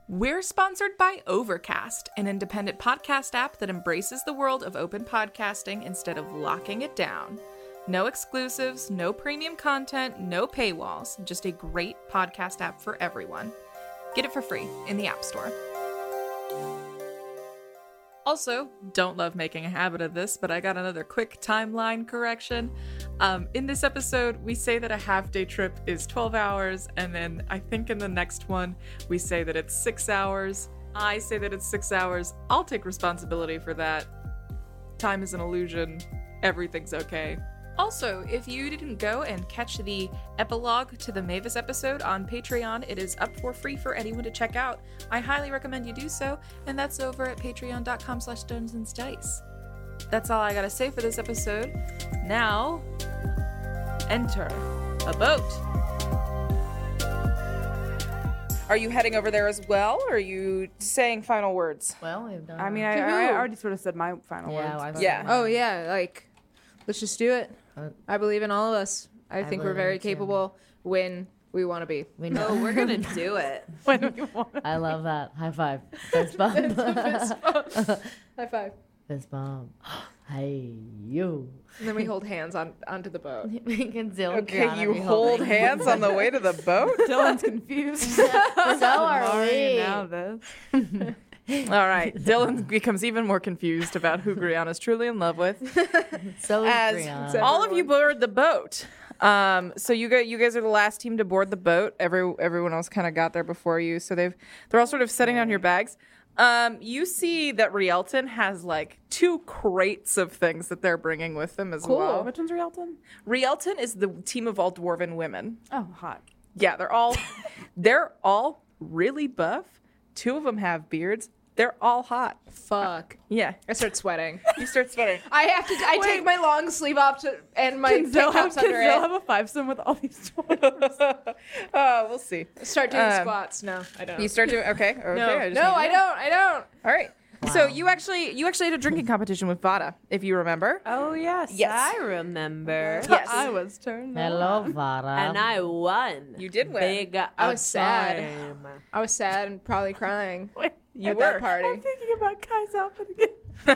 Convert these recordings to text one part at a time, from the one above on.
We're sponsored by Overcast, an independent podcast app that embraces the world of open podcasting instead of locking it down. No exclusives, no premium content, no paywalls, just a great podcast app for everyone. Get it for free in the App Store. Also, don't love making a habit of this, but I got another quick timeline correction. In this episode, we say that a half-day trip is 12 hours, and then I think in the next one, we say that it's 6 hours. I say that it's 6 hours. I'll take responsibility for that. Time is an illusion. Everything's okay. Also, if you didn't go and catch the epilogue to the Mavis episode on Patreon, it is up for free for anyone to check out. I highly recommend you do so, and that's over at patreon.com/dungeonsdice. That's all I gotta say for this episode. Now, enter a boat. Are you heading over there as well, or are you saying final words? Well, we've done. I mean, I already sort of said my final words. Yeah. Oh, yeah, like, let's just do it. I believe in all of us. I think we're believe very in it, too. capable when we want to be. We know. Oh, we're gonna do it. I love that. High five. Fist bump. High five. Fist bump. Hey, you. And then we hold hands onto the boat. We can still. Okay, you hold hands on the way to the boat? Dylan's confused. So are we. Now this. All right, Dylan becomes even more confused about who Griana's truly in love with. So is As Brianna. all of you board the boat. So you guys are the last team to board the boat. Everyone else kind of got there before you, so they're all sort of setting down your bags. You see that Rielton has like 2 crates of things that they're bringing with them as well. Which one's Rielton? Rielton is the team of all dwarven women. Oh, hot. Yeah, they're all really buff. 2 of them have beards. They're all hot. Fuck. Yeah. I start sweating. You start sweating. I take my long sleeve off and my tank top's under They'll it. have a 5-some with all these dwarves. We'll see. Start doing squats. No, I don't. You start doing okay. No, I don't. All right. So you actually had a drinking competition with Vada, if you remember. Oh yes, Yes. I remember. Yes. I was turned Hello, on. Vada. And I won. You did win. Big I was sad. time. I was sad and probably crying You at were. that party. I'm thinking about Kai's outfit again.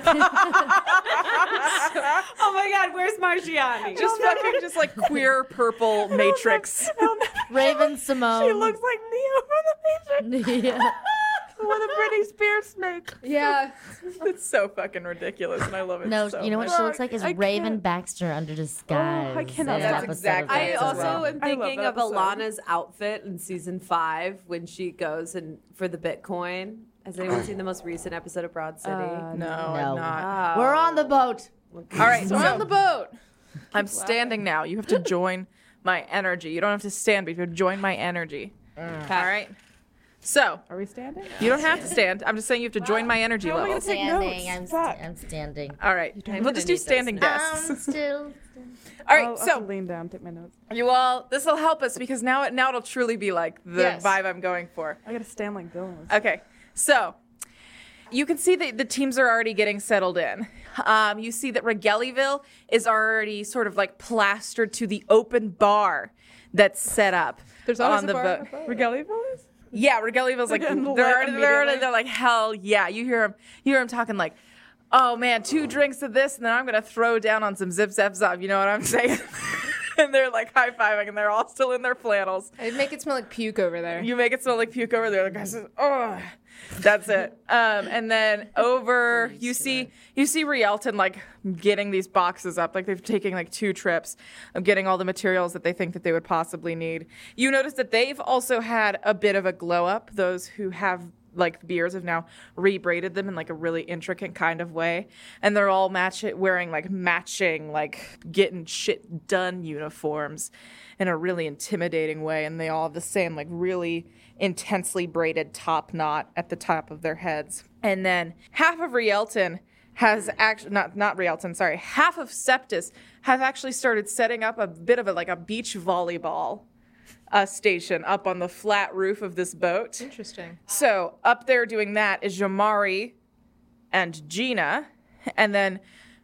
Oh my God, where's Margiani? Just fucking just like queer purple matrix. Raven Simone. She looks like Neo from the Matrix Yeah. with a Britney Spears snake. Yeah. It's so fucking ridiculous, and I love it. No, so you know what much. she looks like is I Raven can't. Baxter under disguise. I cannot. in an That's episode exactly of I it. Dance also Around. am I love thinking that of episode. Alana's outfit in season 5 when she goes and for the Bitcoin. Has anyone seen the most recent episode of Broad City? No, No. I'm not. We're on the boat. All right, So we're on the boat. I'm standing now. You have to join my energy. You don't have to stand, but you have to join my energy. All right. So Are we standing? you don't have to stand. I'm just saying you have to join my energy How am I levels. Take Standing. notes. I'm standing. All right. We'll just do standing desks. I'm still. All right. I'll So lean down, take my notes. you all, this will help us because now it'll truly be like the Yes. vibe I'm going for. I gotta stand like Dylan was. Okay. So you can see that the teams are already getting settled in. You see that Regellyville is already sort of like plastered to the open bar that's set up There's always on a the bar boat. on the boat. Regalia is? Yeah, Regellyville's like getting lit they're like hell yeah. You hear them talking like, oh man, 2 drinks of this and then I'm gonna throw down on some zip zap zap. You know what I'm saying? And they're like high fiving and they're all still in their flannels. I make it smell like puke over there. You make it smell like puke over there. The guy says, "Oh, that's it." And then over, you see Rielton like getting these boxes up, like they've taken like 2 trips of getting all the materials that they think that they would possibly need. You notice that they've also had a bit of a glow up. Those who have like beers have now rebraided them in like a really intricate kind of way, and they're all wearing like matching, like getting shit done uniforms in a really intimidating way, and they all have the same like really intensely braided top knot at the top of their heads. And then half of Rielton has actually not Rielton, sorry, half of Septus have actually started setting up a bit of a beach volleyball station up on the flat roof of this boat. Interesting. So up there doing that is Jamari and Gina, and then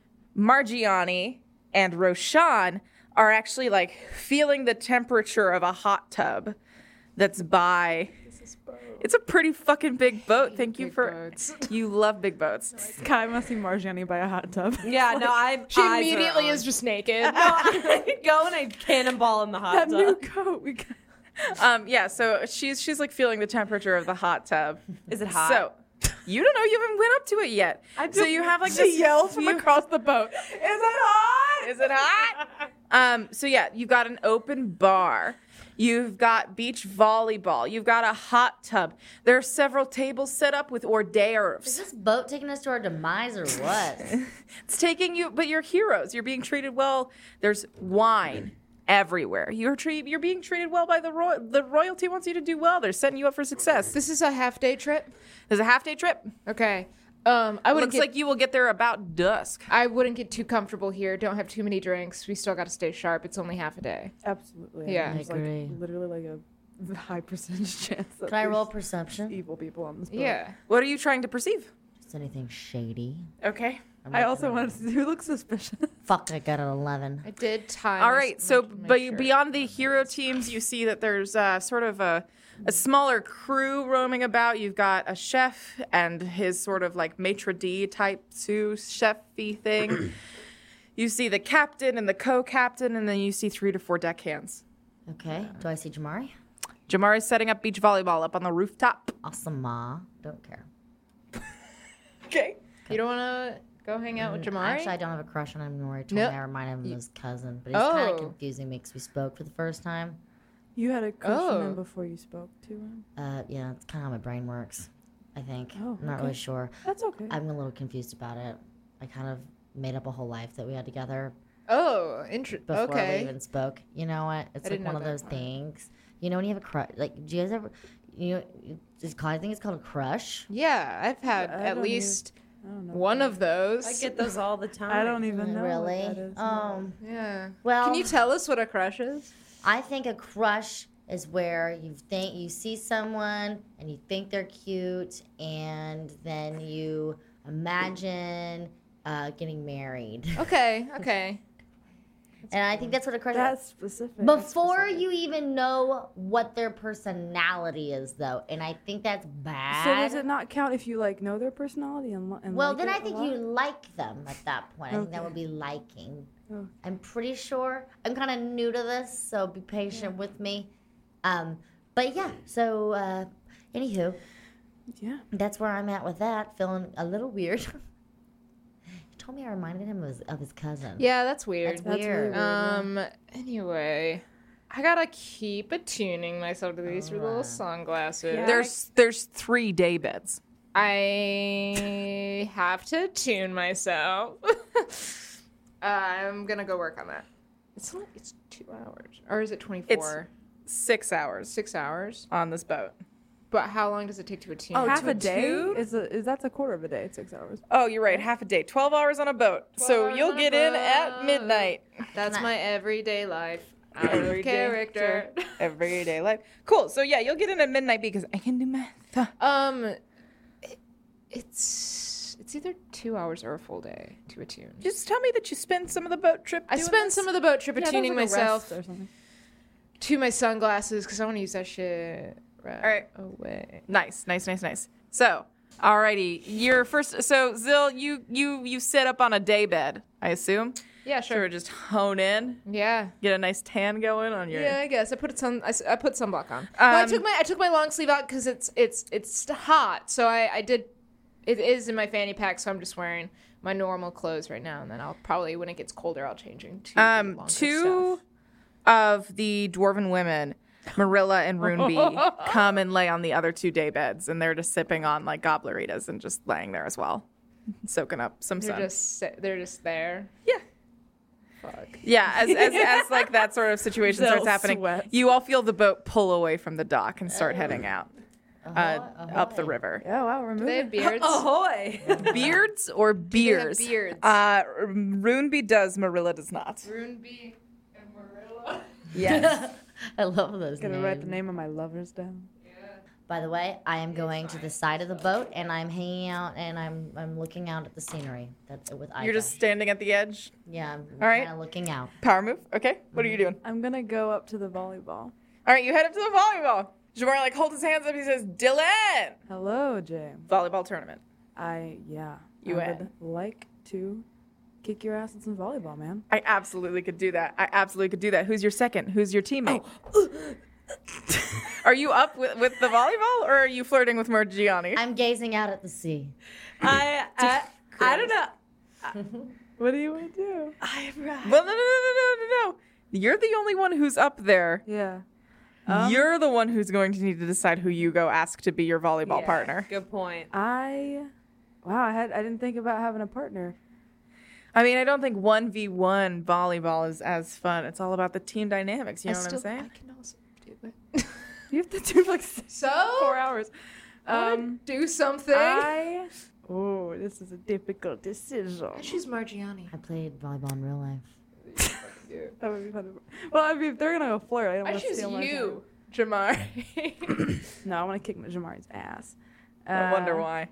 Margiani and Roshan are actually like feeling the temperature of a hot tub that's by It's a pretty fucking big boat. Thank you Big for. boats. You love big boats. Kai must see Marjani by a hot tub. Yeah, no, I. She immediately is just naked. Go and I cannonball in the hot That new tub. coat we got. Yeah, so she's like feeling the temperature of the hot tub. Is it hot? So you don't know, you haven't went up to it yet. So you have like this She yells from across the boat. Is it hot? Is it hot? So yeah, you've got an open bar. You've got beach volleyball. You've got a hot tub. There are several tables set up with hors Is d'oeuvres. this boat taking us to our demise or what? It's taking you, but you're heroes. You're being treated well. There's wine everywhere. You're being treated well by the royalty wants you to do well. They're setting you up for success. This is a half-day trip? There's a half-day trip. Okay. I wouldn't Looks like you will get there about dusk. I wouldn't get too comfortable here. Don't have too many drinks. We still got to stay sharp. It's only half a day. Absolutely. Yeah. There's I agree. literally like a high percentage chance that Can I roll there's perception? evil people on this boat. Yeah. What are you trying to perceive? Just anything shady. Okay. I'm I not also gonna- wanted to see who looks suspicious. Fuck, I got an 11. I did time. All I right. s- So meant to make but sure. beyond the hero teams, you see that there's sort of a smaller crew roaming about. You've got a chef and his sort of like maitre d' type sous chef-y thing. You see the captain and the co-captain, and then you see 3 to 4 deckhands. Okay. Do I see Jamari? Jamari's setting up beach volleyball up on the rooftop. Awesome, ma. Don't care. Okay. You don't want to go hang out with Jamari? Actually, I don't have a crush on him. Nori told Nope. me I remind him of his cousin, but he's kind Oh. of confusing me because we spoke for the first time. You had a crush on Oh. him before you spoke to him. Yeah, it's kind of how my brain works. I think. Oh, I'm not okay. really sure. That's okay. I'm a little confused about it. I kind of made up a whole life that we had together Oh, before we okay. even spoke. You know what? It's like didn't one know of that those part. things. You know when you have a crush? Like, do you guys ever? You know, I think it's called a crush. Yeah, I've had I at don't least I don't know. one of those. I get those all the time. I don't even know Really? what that is. Yeah. Well, Can you tell us what a crush is? I think a crush is where you see someone and you think they're cute, and then you imagine getting married. Okay. Okay. And I think that's what a crush That's is. specific. That's Before specific. you even know what their personality is, though, and I think that's bad. So does it not count if you like know their personality and Well, like then it I a think lot? you like them at that point. I think that Okay. would be liking. Oh. I'm pretty sure. I'm kind of new to this, so be patient with me. But yeah, so anywho, Yeah. that's where I'm at with that. Feeling a little weird. He told me I reminded him of his cousin. Yeah, that's weird. That's That's weird. really weird. Anyway, I gotta keep attuning myself to these little sunglasses. Yeah. There's 3 day beds. I have to tune myself. I'm gonna go work on that. It's 2 hours, or is it 24? 6 hours 6 hours. on this boat. But how long does it take to attune? Oh, half to a day two? is that's a quarter of a day. It's 6 hours. Oh, you're right. Half a day. 12 hours on a boat. 12 So hours you'll on a get in at boat. midnight. That's my everyday life. Out of Everyday character. Everyday life. Cool. So yeah, you'll get in at midnight because I can do math. It's either 2 hours or a full day to attune. Just tell me that you spend some of the boat trip I doing spent this. some of the boat trip attuning myself or something. to my sunglasses because I want to use that shit right. away. Nice. So, alrighty. Your first. So Zill, you sit up on a day bed, I assume. Yeah, Sure. sure. Just hone in, Yeah. get a nice tan going on your. Yeah, I guess I put sunblock on. Well, I took my long sleeve out because it's hot. So I did. It is in my fanny pack, so I'm just wearing my normal clothes right now, and then I'll probably when it gets colder, I'll change into the longer Two stuff. of the dwarven women, Marilla and Runeby, come and lay on the other 2 day beds, and they're just sipping on like gobbleritas and just laying there as well, soaking up some sun. They're just there. Yeah. Fuck. Yeah, as like that sort of situation starts They'll happening, sweat. you all feel the boat pull away from the dock and start heading out up the river. Yeah, wow, we're Do they have moving. beards? Ahoy! Beards or beers? beards? Runeby does, Marilla does not. Runeby and Marilla. Yes. I love those Gonna names. write the name of my lovers down. By the way, I am going to the side of the boat and I'm hanging out and I'm looking out at the scenery. That's with Ida. You're just standing at the edge. yeah, I'm All right. kind of looking out. Power move. Okay. What are you doing? I'm gonna go up to the volleyball. All right, you head up to the volleyball. Jamar like holds his hands up. He says, "Dylan, Hello, James. volleyball tournament." You would like to kick your ass in some volleyball, man. I absolutely could do that. Who's your second? Who's your teammate? Are you up with the volleyball, or are you flirting with Margiani? I'm gazing out at the sea. I don't know. What do you want to do? Well, no. You're the only one who's up there. Yeah. You're the one who's going to need to decide who you go ask to be your volleyball partner. Good point. I didn't think about having a partner. I mean, I don't think 1v1 volleyball is as fun. It's all about the team dynamics. You know what I'm I saying? can also do it. You have to do like 4 So, hours. do something. This is a difficult decision. I choose Margiani. I played volleyball in real life. That would be fun. Well, I mean, if they're gonna go flirt, I don't I want to choose steal my you, Jamar. time. No, I want to kick Jamari's ass. I wonder why.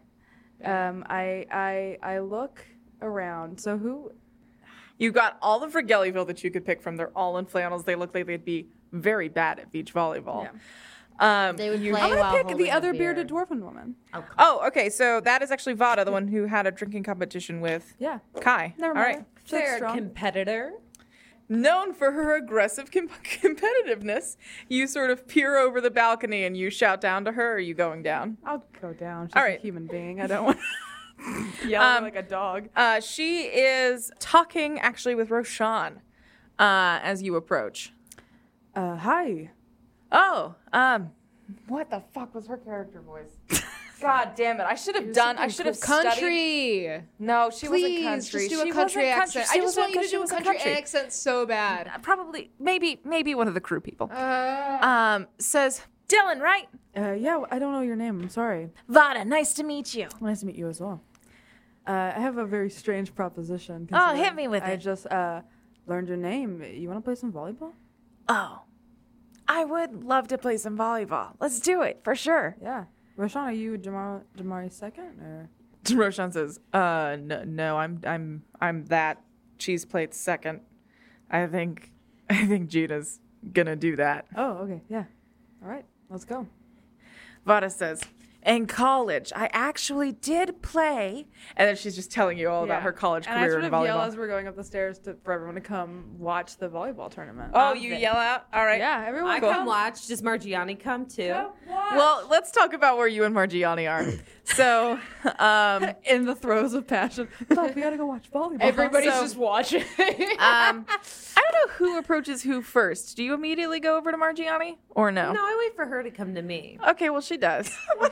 I look around. So who? You got all of Regellyville that you could pick from. They're all in flannels. They look like they'd be very bad at beach volleyball. They would play I'm while gonna pick holding the a other beer. bearded dwarfen woman. Oh, okay. So that is actually Vada, the one who had a drinking competition with Yeah. Kai. Never All mind. right. She looks Fair strong. competitor. Known for her aggressive competitiveness, you sort of peer over the balcony and you shout down to her. Or are you going down? I'll go down. She's All a right. human being. I don't want to yell at her like a dog. She is talking actually with Roshan as you approach. Hi. Oh, what the fuck was her character voice? God damn it! I should have studied. Country. No, she Please, wasn't country. just do a She country wasn't accent. She I just wasn't want you to she do a wasn't country accent so bad. Probably, maybe one of the crew people. Says Dylan, right? Yeah, I don't know your name. I'm sorry. Vada, nice to meet you. Nice to meet you as well. I have a very strange proposition. Oh, hit considering me with I it. just learned your name. You want to play some volleyball? Oh, I would love to play some volleyball. Let's do it for sure. Yeah. Roshan, are you Jamari's second or? Roshan says, no, I'm that cheese plate second. I think Gina's gonna do that. Oh, okay. Yeah. All right. Let's go. Vada says, in college, I actually did play. And then she's just telling you all about her college and career I in sort of yell volleyball. as we're going up the stairs for everyone to come watch the volleyball tournament. Oh, you yell out? All right. Yeah, everyone I come. come watch. Does Margiani come too? Well, let's talk about where you and Margiani are. So, In the throes of passion. Look, we gotta go watch volleyball. Everybody's So- just watching. I don't know who approaches who first. Do you immediately go over to Margiani or no? No, I wait for her to come to me. Okay, well, she does.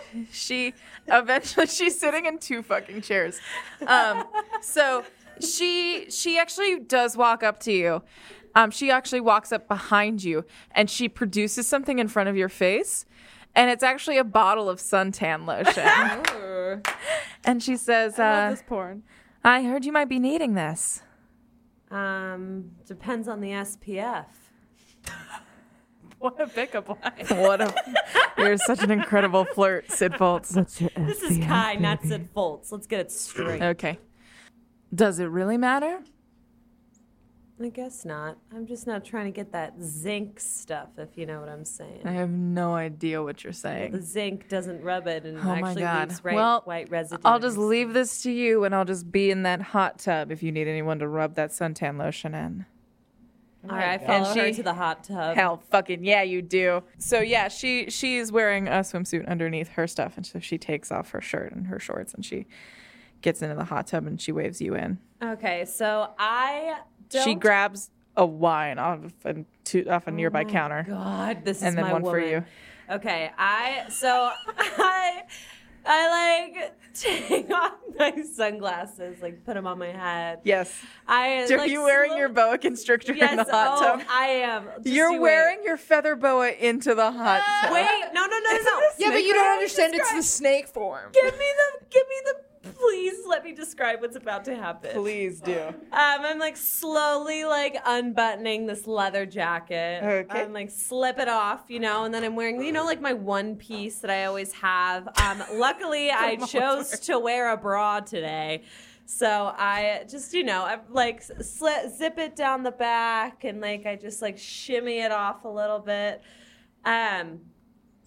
She's sitting in 2 fucking chairs. So she actually does walk up to you. She actually walks up behind you and she produces something in front of your face. And it's actually a bottle of suntan lotion. And she says, I love this porn. I heard you might be needing this. Depends on the SPF. What a pickup line. You're such an incredible flirt, Sid Foltz. This is Kai, not Sid Foltz. Let's get it straight. Okay. Does it really matter? I guess not. I'm just not trying to get that zinc stuff, if you know what I'm saying. I have no idea what you're The saying. zinc doesn't rub it and Oh my actually God. leaves Well, white residue. I'll just leave this to you, and I'll just be in that hot tub if you need anyone to rub that suntan lotion in. All right, I follow And her she- to the hot tub. Hell, fucking yeah, you do. So yeah, she's wearing a swimsuit underneath her stuff, and so she takes off her shirt and her shorts, and she gets into the hot tub and she waves you in. Okay, so I don't... She grabs a wine off a nearby counter. God, this is And then my one for woman. you. Okay, I like take off my sunglasses, like put them on my head. Yes. Are Are you wearing your boa constrictor Yes, in the hot tub? I am. Just You're you wearing your feather boa into the hot tub. Wait, no. Yeah, but you don't understand. It's the snake form. Give me the. Please let me describe what's about to happen. Please do. I'm like slowly like unbuttoning this leather jacket. Okay. I'm like slip it off, and then I'm wearing, like my one piece that I always have. Luckily I chose to wear a bra today. So I just, I like zip it down the back and like I just like shimmy it off a little bit.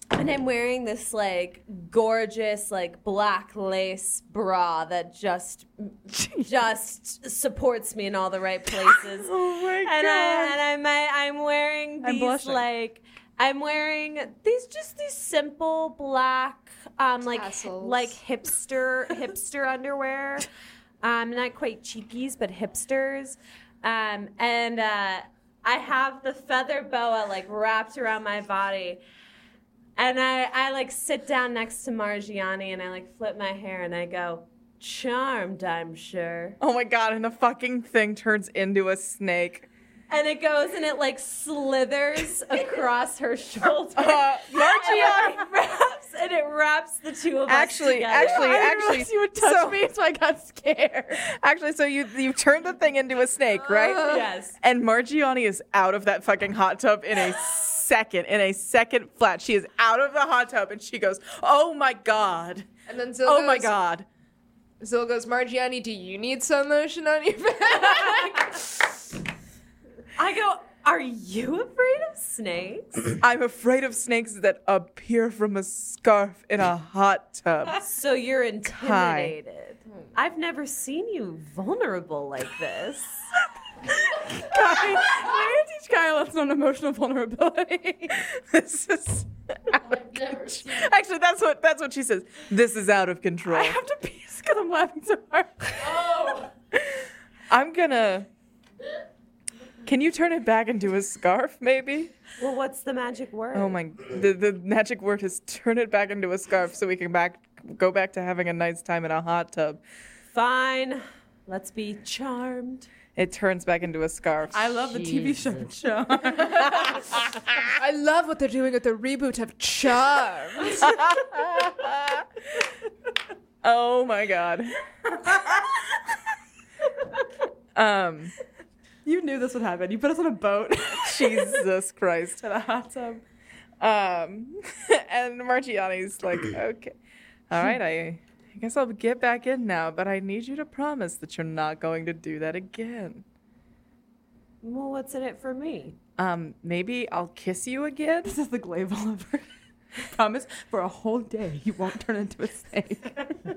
And I'm wearing this like gorgeous like black lace bra that just supports me in all the right places. Oh my And god. I'm wearing I'm these blushing. like I'm wearing these simple black like Tassels. like hipster underwear. Not quite cheapies but hipsters. And I have the feather boa like wrapped around my body. And I like sit down next to Margiani and I like flip my hair and I go, charmed, I'm sure. Oh my god, and the fucking thing turns into a snake. And it goes and it like slithers across her shoulder. Margiani. And it wraps the two of us Actually, together. I didn't actually, realize you would touch me, so I got scared. Actually, so you turned the thing into a snake, right? Yes. And Margiani is out of that fucking hot tub in a second flat. She is out of the hot tub and she goes, "Oh my god. And then Zill Oh goes, my god." Zill goes, Margiani, do you need sun lotion on your back? I go, are you afraid of snakes? I'm afraid of snakes that appear from a scarf in a hot tub. So you're intimidated. I've never seen you vulnerable like this. I'm gonna teach Kyle a lesson on emotional vulnerability. This is actually that's what she says. This is out of control. I have to pee because I'm laughing so hard. I'm gonna. Can you turn it back into a scarf, maybe? Well, what's the magic word? Oh my! The magic word is turn it back into a scarf so we can go back to having a nice time in a hot tub. Fine. Let's be charmed. It turns back into a scarf. I love the TV show. I love what they're doing with the reboot of Charmed. Oh my god. You knew this would happen. You put us on a boat. Jesus Christ. In a hot tub. And Margiani's like, okay, all right, I guess I'll get back in now, but I need you to promise that you're not going to do that again. Well, what's in it for me? Maybe I'll kiss you again. This is the Glaive Oliver. Promise for a whole day you won't turn into a snake.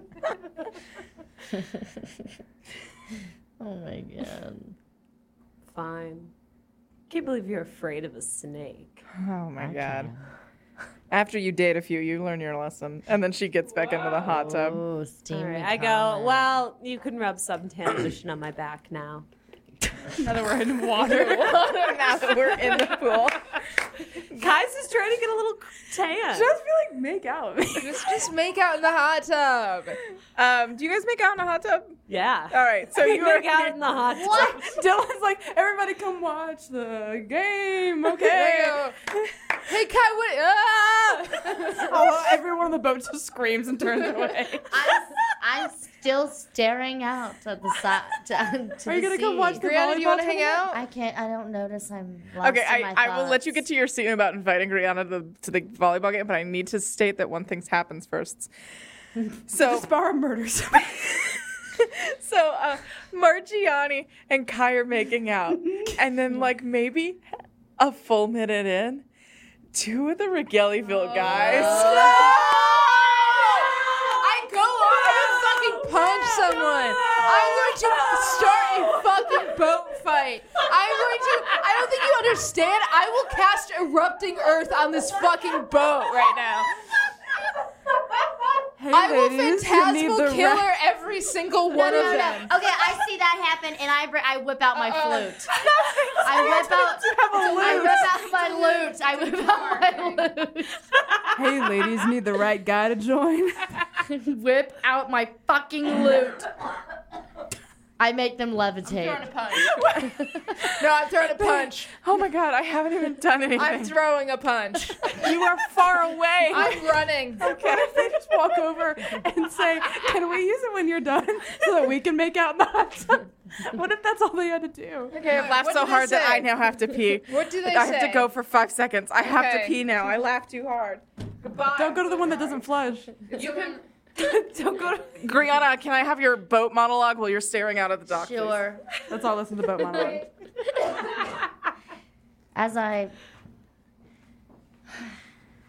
Oh my god. Fine. Can't believe you're afraid of a snake. Oh my god. After you date a few, you learn your lesson. And then she gets back into the hot tub. Oh, steamy. All right, I go, comment. well, you can rub suntan lotion on my back now. Now that we're in water. Now that we're in the pool. Kai's is trying to get a little tan. Just be like, make out. just make out in the hot tub. Do you guys make out in a hot tub? Yeah. All right, so We you are make out in the hot tub. Dylan's like, everybody come watch the game, There okay? you go. Hey, Kai, what? Ah! Oh, everyone on the boat just screams and turns away. I'm still staring out at the side. To Are you the gonna come sea. watch the Brianna, do you want to volleyball hang out? I can't. I don't notice I'm lost Okay, in my I will let you get thoughts. to your scene about inviting Rihanna to the volleyball game, but I need to state that one thing happens first. So, Sparrow murders somebody. Margiani and Kai are making out, and then like maybe a full minute in, two of the Regellyville guys. I go on and fucking punch someone. I'm going to start a fucking boat fight. I don't think you understand. I will cast Erupting Earth on this fucking boat right now. Hey, I will ladies, you need phantasmal the killer every single one of them. Okay, I see that happen, and I whip out my flute. I whip out my lute. Hey, ladies, need the right guy to join? Whip out my fucking lute. I make them levitate. I'm throwing a punch. No, I'm throwing a punch. Oh my god, I haven't even done anything. I'm throwing a punch. You are far away. I'm running. What if they just walk over and say, can we use it when you're done so that we can make out in the hot tub? What if that's all they had to do? Okay, I've laughed What so do they hard that say? I now have to pee. What do they I have say? to go for 5 seconds. I have to Okay. pee now. I laughed too hard. Goodbye. Don't go to the one that doesn't flush. You can. Don't go to... Griana, can I have your boat monologue while you're staring out at the dock? please? Sure. Let's all listen to the boat monologue.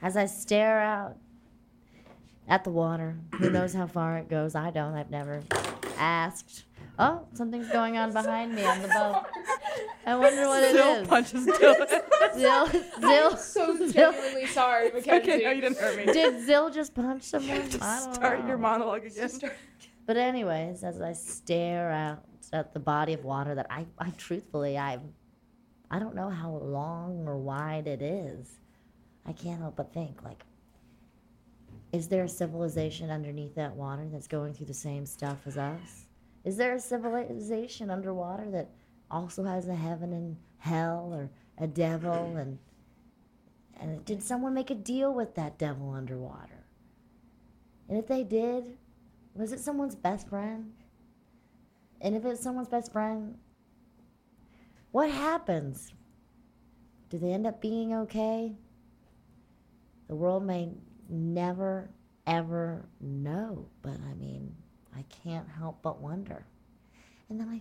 as I stare out at the water, who knows how far it goes? I don't. I've never asked. Oh, something's going on behind me on the boat. I wonder what it Zill is. punches Dylan. Zill. So genuinely sorry, Mackenzie. Okay, no, you didn't hurt me. Did Zill just punch someone? I don't Start know. your monologue again. But anyways, as I stare out at the body of water that I truthfully, I don't know how long or wide it is. I can't help but think, like, is there a civilization underneath that water that's going through the same stuff as us? Is there a civilization underwater that also has a heaven and hell or a devil? And did someone make a deal with that devil underwater? And if they did, was it someone's best friend? And if it's someone's best friend, what happens? Do they end up being okay? The world may never, ever know, but I mean, I can't help but wonder. And then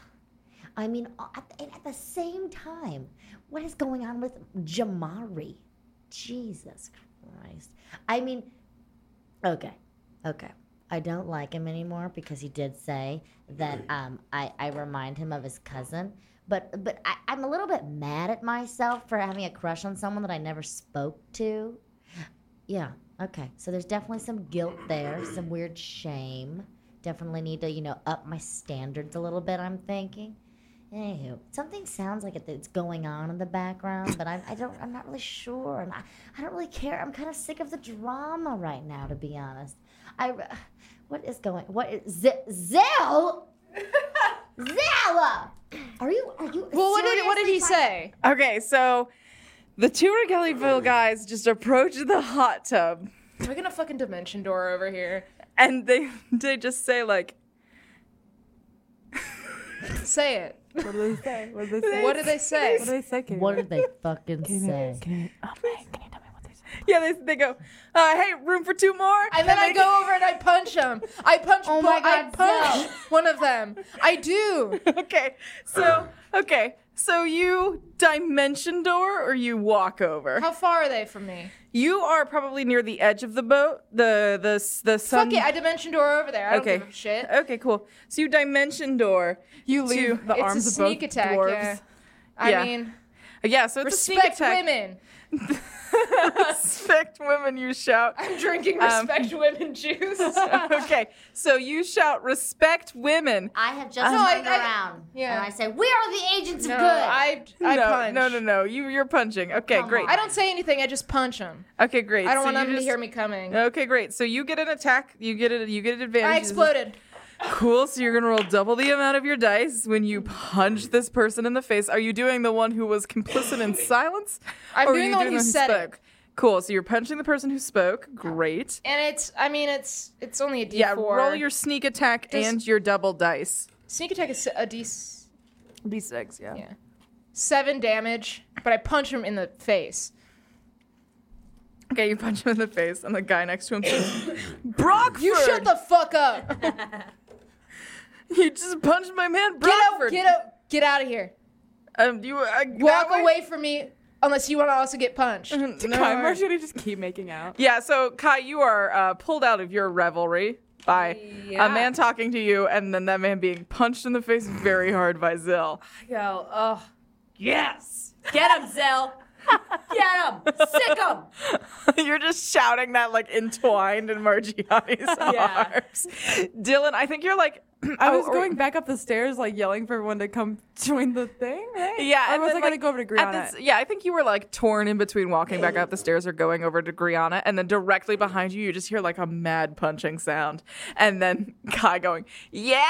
at the same time, what is going on with Jamari? Jesus Christ. I mean, okay. I don't like him anymore because he did say that I remind him of his cousin. But I'm a little bit mad at myself for having a crush on someone that I never spoke to. Yeah, okay. So there's definitely some guilt there, some weird shame. Definitely need to, up my standards a little bit, I'm thinking. Anywho, something sounds like it's going on in the background, but I'm not really sure, and I don't really care. I'm kind of sick of the drama right now, to be honest. Zell? Zell! Are you Well, what did he say? Okay, so the two Regellyville guys just approach the hot tub, Am I gonna fucking dimension door over here? and they just say, like, Say it. What do they say? What do they say? What did they say? What do they say? What did they fucking say? Can you tell me what they say? yeah, they go, hey, room for two more? And then I go over and I punch him. I punch. Oh my I God, punch Zell. one of them. I do. Okay, so you dimension door or you walk over? How far are they from me? You are probably near the edge of the boat. The sun. Fuck it. I dimension door over there. I Okay. don't give a shit. Okay, cool. So you dimension door. You leave the It's arms a of both sneak attack. dwarves. Yeah. Yeah. I mean, Yeah, so it's a sneak respect attack. women. Respect women, you shout. I'm drinking respect women juice. Okay, so you shout respect women. I have just No, turned I- around. yeah. And I say, we are the agents No, of good. I punch. No. You're punching. Okay, Come great. on. I don't say anything. I just punch them. Okay, great. I don't So want you them to just- hear me coming. Okay, great. So you get an attack. You get an advantage. I exploded. Cool. So you're gonna roll double the amount of your dice when you punch this person in the face. Are you doing the one who was complicit in silence? I'm or are doing you the one who said it. spoke? Cool. So you're punching the person who spoke. Great. And it's only a D4. Yeah. Roll your sneak attack Does- and your double dice. sneak attack is a D6. Yeah. yeah. 7 damage, but I punch him in the face. Okay, you punch him in the face, and the guy next to him says, "Brockford, You shut the fuck up. You just punched my man, Brockford. Get out of here. Walk Walk away from me unless you want to also get punched. No, Kai and Marjorie just keep making out. Yeah, so Kai, you are pulled out of your revelry by a man talking to you, and then that man being punched in the face very hard by Zill. I go, oh, yes. Get him, Zill. Get him. Sick him. You're just shouting that like entwined in Margiani's Yeah. arms. Dylan, I think you're like. I was going back up the stairs, like yelling for everyone to come join the thing, right? Yeah, Or and was then, I going to like, go over to at Griana? this- yeah, I think you were like torn in between walking back up the stairs or going over to Griana, and then directly behind you, you just hear like a mad punching sound, and then Kai going, "Yeah,"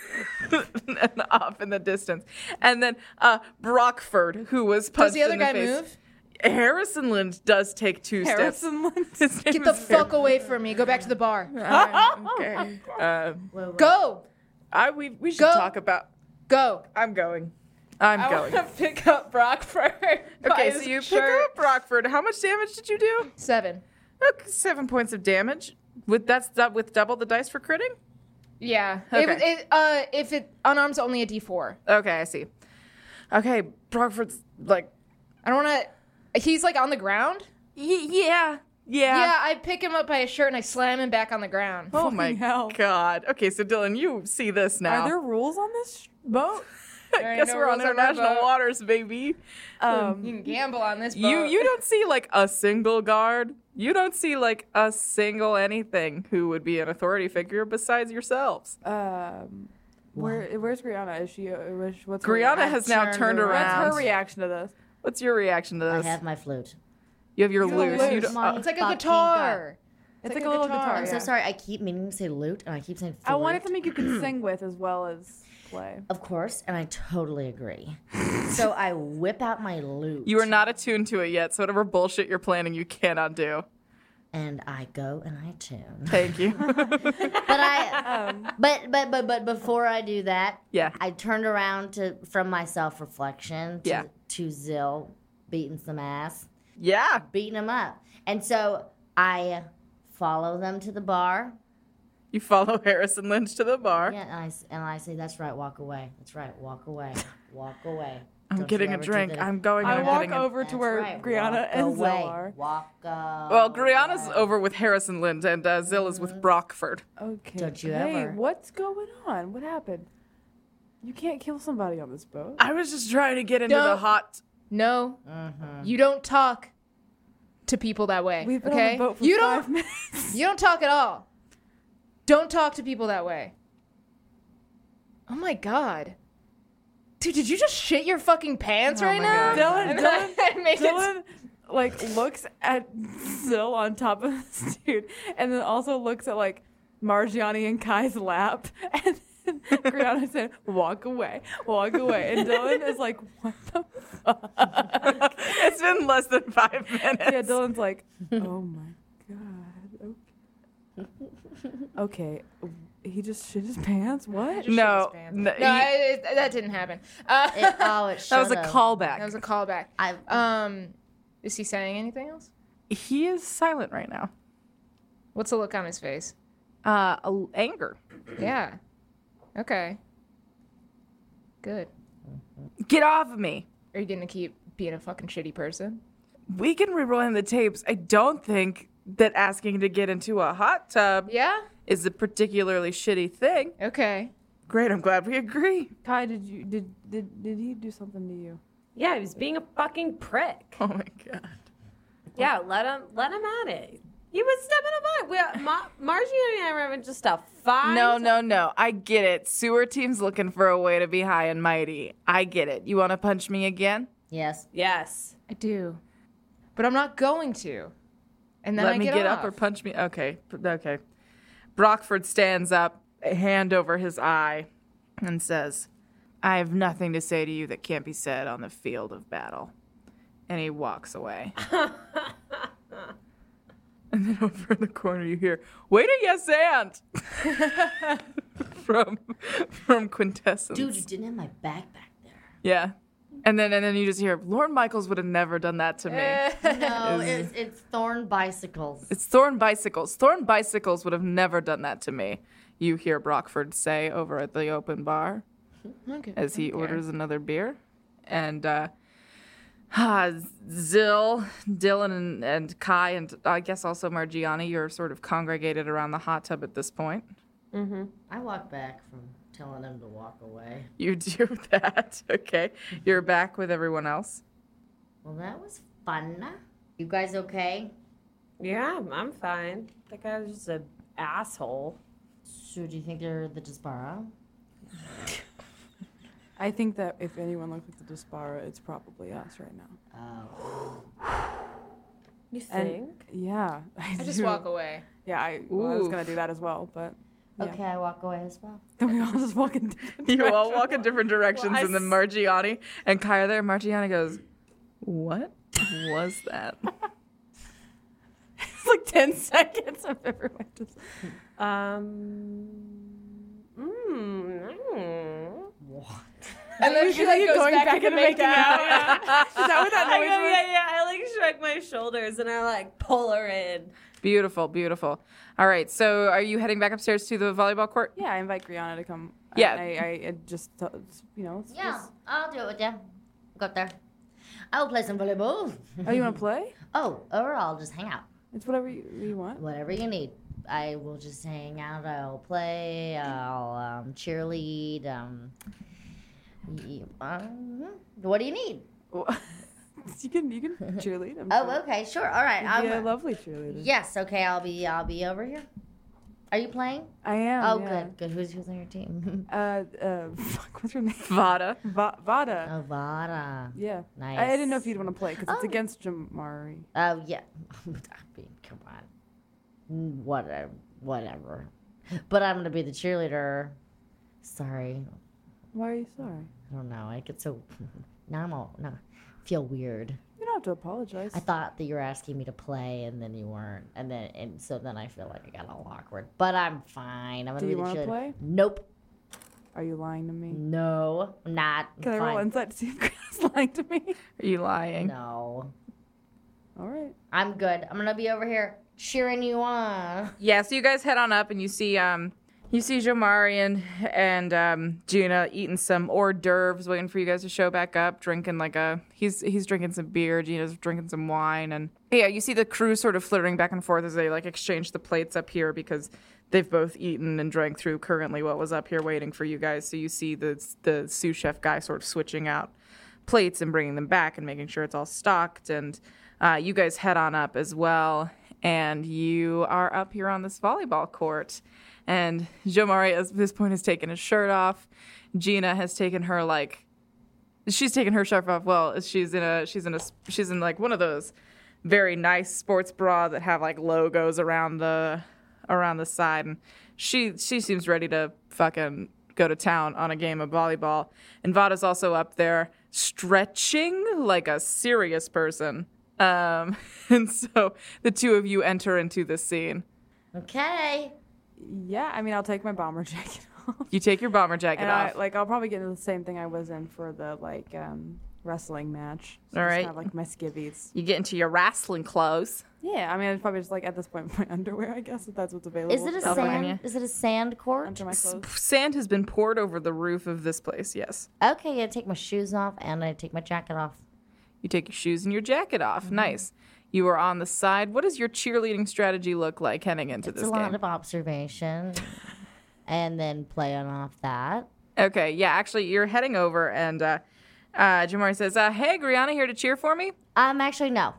and off in the distance, and then Brockford, who was punched Does the other in the guy face. move? Harrison Lind does take 2 steps. Harrison Lind. His name Get the is fuck away from me. Go back to the bar. Okay. Go. We should Go. talk about. Go. I'm going. I'm I going. want to pick up Brockford. Okay, so you pick up Brockford. How much damage did you do? 7. Okay, 7 points of damage. With double the dice for critting? Yeah. Okay. If it unarms only a D4. Okay, I see. Okay, Brockford's like, I don't want to. He's like on the ground. Yeah. Yeah, I pick him up by his shirt and I slam him back on the ground. Oh my Fucking hell. God. Okay, so Dylan, you see this now. Are there rules on this boat? I guess no we're on rules on that international boat. waters, baby. You can gamble on this boat. You don't see like a single guard. You don't see like a single anything who would be an authority figure besides yourselves. Where's Griana? Is she? What's Griana has now turned What's around. her reaction to this? What's your reaction to I this? have my flute. You have your You have loose. a You lute. don't- It's like a Fucking guitar. It's like a little guitar. I'm so yeah. sorry. I keep meaning to say lute, and I keep saying flute. I wanted something you could sing with as well as play. Of course, and I totally agree. So I whip out my lute. You are not attuned to it yet, so whatever bullshit you're planning, you cannot do. And I go and I tune. Thank you. But but before I do that, Yeah. I turned around from my self-reflection Yeah. to Zill beating some ass, Yeah. beating him up. And so I follow them to the bar. You follow Harrison Lynch to the bar. Yeah, and I say, "That's right, walk away. That's right, walk away, walk away." I'm Don't getting you a ever do drink. that. I'm going and I I'm walk getting a... over to That's where right, Griana walk and away. Zill are. Walk Well, Griana's over with Harrison Lynch and Zill is with Brockford. Okay. Don't you hey, ever. what's going on? What happened? You can't kill somebody on this boat. I was just trying to get into the Don't- hot... No, you don't talk to people that way. We've been okay? on the boat for you 5 don't. minutes. You don't talk at all. Don't talk to people that way. Oh my god. Dude, did you just shit your fucking pants right my now? God. Dylan like looks at Zill on top of this dude, and then also looks at like Margiani and Kai's lap, and then Griana said, "Walk away, walk away," and Dylan is like, "What the fuck?" It's been less than 5 minutes. Yeah, Dylan's like, "Oh my god, okay." He just shit his pants. What? No, No, that didn't happen. It that was a should've. callback. That was a callback. Is he saying anything else? He is silent right now. What's the look on his face? Anger. Yeah. Okay. Good. Get off of me. Are you gonna keep being a fucking shitty person? We can rewind the tapes. I don't think that asking to get into a hot tub Yeah. is a particularly shitty thing. Okay. Great, I'm glad we agree. Kai, did he do something to you? Yeah, he was being a fucking prick. Oh my god. Yeah, let him at it. He was stepping up on. Margie and I were having just a fine. No. I get it. Sewer team's looking for a way to be high and mighty. I get it. You want to punch me again? Yes. Yes. I do. But I'm not going to. And then Let I me get get off. up or punch me. Okay. Brockford stands up, a hand over his eye, and says, "I have nothing to say to you that can't be said on the field of battle." And he walks away. And then over in the corner you hear, "Wait a yes and!" from Quintessence. Dude, you didn't have my bag back there. Yeah. And then you just hear, "Lorne Michaels would have never done that to me." No, it's Thorn Bicycles. It's Thorn Bicycles. Thorn Bicycles would have never done that to me. You hear Brockford say over at the open bar Okay. as he orders another beer. And Zill, Dylan, and Kai, and I guess also Margiani, you're sort of congregated around the hot tub at this point. I walk back from telling him to walk away. You do that, okay? You're back with everyone else. Well, that was fun. You guys okay? Yeah, I'm fine. That guy was just an asshole. So do you think they're the Dispara? I think that if anyone looks like the Dispara, it's probably us right now. Oh. You And think? yeah, I just do. walk away. Yeah, I was Oof. gonna do that as well, but yeah. Okay, I walk away as well. Then we all just walk in different You all walk in different directions, Well, I and then Margiani and Kai are there. Margiani goes, "What was that?" It's like 10 seconds of everyone just. And then she like goes back into making out. Yeah. Is that what that I noise go, was? yeah. I like shrug my shoulders and I like pull her in. Beautiful, beautiful. All right, so are you heading back upstairs to the volleyball court? Yeah, I invite Griana to come. Yeah. I just, you know. Yeah, I'll do it with you. Go up there. I'll play some volleyball. Oh, you want to play? Oh, or I'll just hang out. It's whatever you want. Whatever you need. I will just hang out. I'll play. I'll cheerlead. What do you need? You can cheerlead. I'm Oh, sure. okay, sure. All right. You'd be a lovely cheerleader. Yes. Okay. I'll be over here. Are you playing? I am. Oh, yeah. good. Who's on your team? Fuck, what's your name? Vada. Vada. Oh, Vada. Yeah. Nice. I didn't know if you'd want to play because it's Oh. against Jamari. Oh, yeah. I mean, come on. Whatever. But I'm gonna be the cheerleader. Sorry. Why are you sorry? I don't know. I get so now I feel weird. You don't have to apologize. I thought that you were asking me to play, and then you weren't, and so then I feel like I got all awkward. But I'm fine. I'm gonna Do be you the wanna cheerleader. play? Nope. Are you lying to me? No, I'm not. I'm Can I roll fine. insight to see if Grant's lying to me? Are you lying? No, All right. I'm good. I'm gonna be over here cheering you on. Yeah, so you guys head on up and you see Jomari and Gina eating some hors d'oeuvres, waiting for you guys to show back up, drinking he's drinking some beer, Gina's drinking some wine, and yeah, you see the crew sort of flirting back and forth as they like exchange the plates up here because they've both eaten and drank through currently what was up here waiting for you guys. So you see the sous chef guy sort of switching out plates and bringing them back and making sure it's all stocked, and you guys head on up as well. And you are up here on this volleyball court. And Jomari, at this point, has taken his shirt off. Gina has taken her she's taken her shirt off. Well, she's in like one of those very nice sports bra that have like logos around the side. And she seems ready to fucking go to town on a game of volleyball. And Vada's also up there stretching like a serious person. And so the two of you enter into this scene. Okay. Yeah, I mean, I'll take my bomber jacket off. You take your bomber jacket And off. I'll probably get into the same thing I was in for the wrestling match. So All just right. Kind of like my skivvies. You get into your wrestling clothes. Yeah, I mean, it's probably just like at this point my underwear, I guess, if that's what's available. Is it a California. sand? Is it a sand court? Under my clothes. Sand has been poured over the roof of this place, yes. Okay, I take my shoes off and I take my jacket off. You take your shoes and your jacket off. Nice. You are on the side. What does your cheerleading strategy look like heading into It's this a lot game? of observation, and then playing off that. Okay, yeah, actually, you're heading over, and Jamari says, hey, Griana, here to cheer for me? Actually no.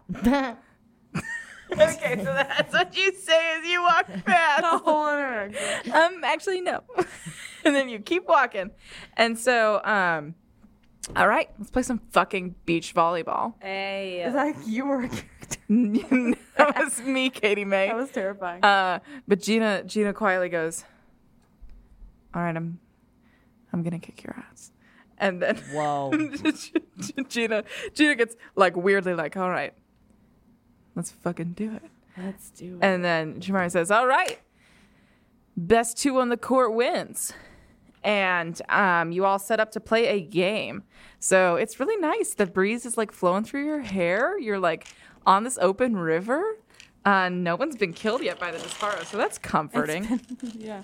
Okay, so that's what you say as you walk past. Actually, no. And then you keep walking. And so, all right, let's play some fucking beach volleyball. Hey. Is that you were a character? That was me, Katie May. That was terrifying. But Gina quietly goes, all right, I'm gonna kick your ass. And then Whoa. Gina gets like weirdly like, all right, let's fucking do it. Let's do it. And then Jamari says, all right, best two on the court wins. And you all set up to play a game. So it's really nice. The breeze is like flowing through your hair. You're like on this open river. No one's been killed yet by the Disparos, so that's comforting. Yeah.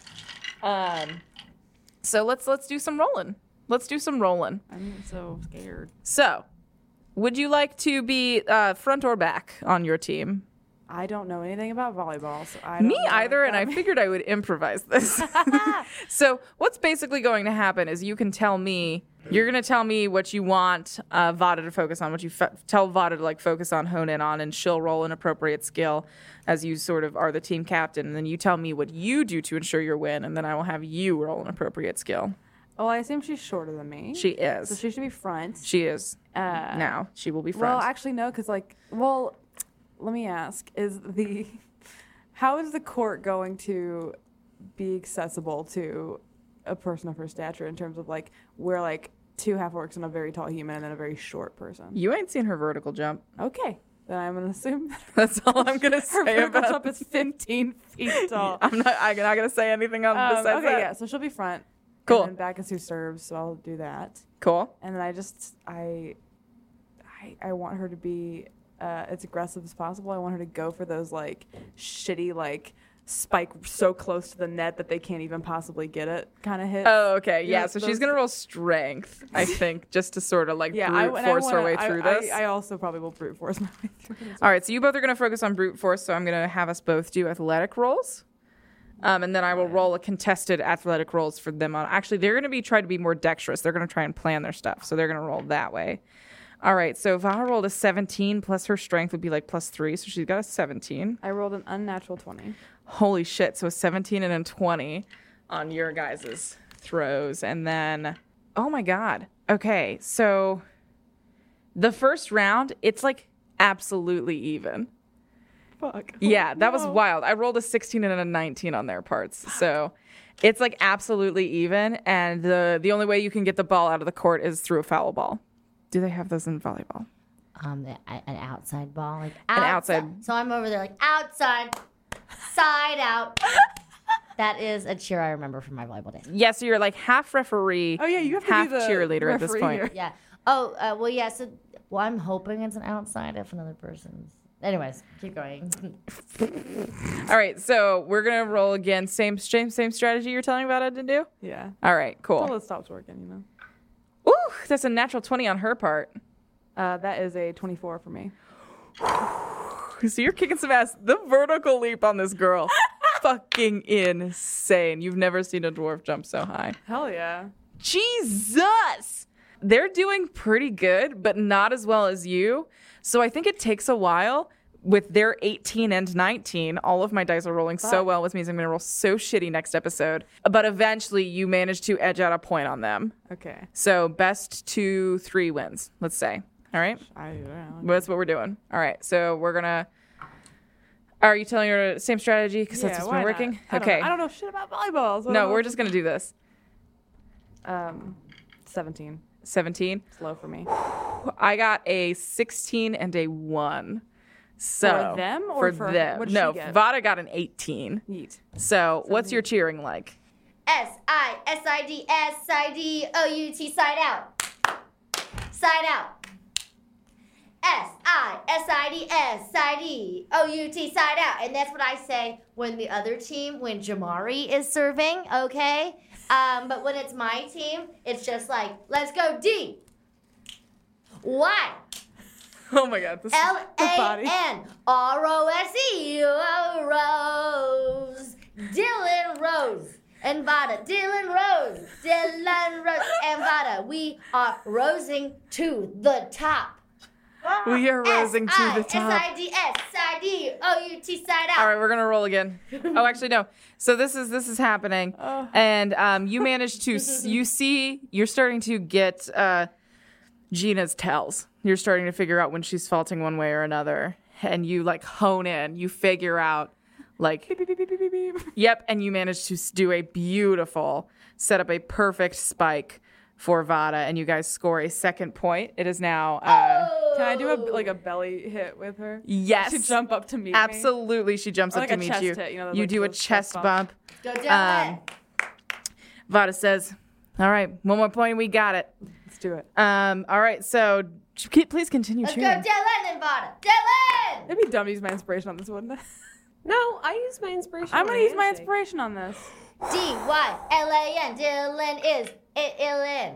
So let's do some rolling. Let's do some rolling. I'm so scared. So, would you like to be front or back on your team? I don't know anything about volleyball, so I don't Me know either, what and that I means. figured I would improvise this. So what's basically going to happen is you're going to tell me what you want Vada to focus on, what you tell Vada to like focus on, hone in on, and she'll roll an appropriate skill as you sort of are the team captain. And then you tell me what you do to ensure your win, and then I will have you roll an appropriate skill. Well, I assume she's shorter than me. She So is. she should be front. She is. Uh, Now. She will be Well, front. actually, no, because let me ask: how is the court going to be accessible to a person of her stature in terms of like we're like two half orcs and a very tall human and then a very short person? You ain't seen her vertical jump. Okay, then I'm gonna assume that That's all I'm going to her say vertical about jump is 15 feet tall. I'm not going to say anything else besides Okay, that. yeah, so she'll be front. Cool. And then back is who serves, so I'll do that. Cool. And then I want her to be as aggressive as possible. I want her to go for those like shitty like spike so close to the net that they can't even possibly get it kind of hit. Oh, okay. Yeah, so those- she's going to roll strength, I think, just to sort of like Yeah, brute force her way through this. I also probably will brute force my way through this. All right, so you both are going to focus on brute force, so I'm going to have us both do athletic rolls. And then I will roll a contested athletic rolls for them. Actually, they're going to try to be more dexterous. They're going to try and plan their stuff, so they're going to roll that way. All right, so Vala rolled a 17 plus her strength would be like +3, so she's got a 17. I rolled an unnatural 20. Holy shit, so a 17 and a 20 on your guys' throws. And then, oh my God. Okay, so the first round, it's like absolutely even. Fuck. Yeah, that was wild. I rolled a 16 and a 19 on their parts. So it's like absolutely even. And the only way you can get the ball out of the court is through a foul ball. Do they have those in volleyball? An outside ball, like An outside. So I'm over there, like outside, side out. That is a cheer I remember from my volleyball days. Yeah, so you're like half referee, Oh, yeah, you have to half be the cheerleader at this referee point. here. Yeah. Oh, well, yeah. So, well, I'm hoping it's an outside if another person's. Anyways, keep going. All right, so we're going to roll again. Same strategy you're telling me about it to do? Yeah. All right, cool. Until it stops working, you know. Ooh, that's a natural 20 on her part. That is a 24 for me. So you're kicking some ass. The vertical leap on this girl. Fucking insane. You've never seen a dwarf jump so high. Hell yeah. Jesus! They're doing pretty good, but not as well as you. So I think it takes a while. With their 18 and 19, all of my dice are rolling so well, which means I'm going to roll so shitty next episode. But eventually, you manage to edge out a point on them. Okay. So best 2-3 wins, let's say. All right? That's what we're doing. All right, so we're going to... Are you telling her the same strategy? Because that's what's been working? Okay. I don't know shit about volleyball. So No, we're just going to do this. 17. 17. It's low for me. I got a 16 and a 1. So For them or for them? what did No, she get? Vada got an 18. Neat. So what's your cheering like? SISID side out. Side out. SISID side out. And that's what I say when the other team, when Jamari is serving, okay? But when it's my team, it's just like, let's go D. Y. Oh my God. This LAN ROSE Rose. Dylan Rose and Vada. Dylan Rose and Vada. We are rosing to the top. We are rising to the top. SIDSIDOUT side out. All right, we're gonna roll again. Oh, actually, no. So this is happening, and you managed to. You're starting to get Gina's tells. You're starting to figure out when she's faulting one way or another, and you like hone in. You figure out like, Beep, beep, beep, beep, beep, beep. yep, and you manage to do a beautiful, set up a perfect spike for Vada, and you guys score a second point. It is now. Can I do a belly hit with her? Yes. To jump up to meet me? Absolutely, she jumps Or up like to a meet chest you. hit, you know, you like do a those chest chest bump. Go Dylan. Vada says, "All right, one more point, we got it." Let's do it. All right, so please continue Let's go cheering. Dylan and Vada. Dylan! It'd be dumb to use my inspiration on this, wouldn't it? No, I use my inspiration. I'm on gonna a use my handshake. inspiration on this. DYLAN. Dylan is Dylan.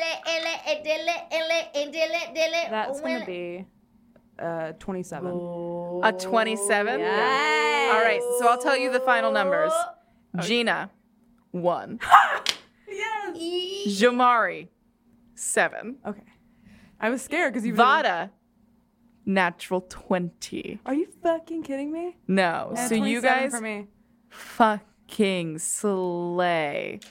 Dylan. That's gonna be 27. A 27. Yes. All right, so I'll tell you the final numbers. Gina, 1. Jamari, 7. Okay. I was scared because you. Vada, natural 20. Are you fucking kidding me? No, And so you 27 guys for me. fucking slay.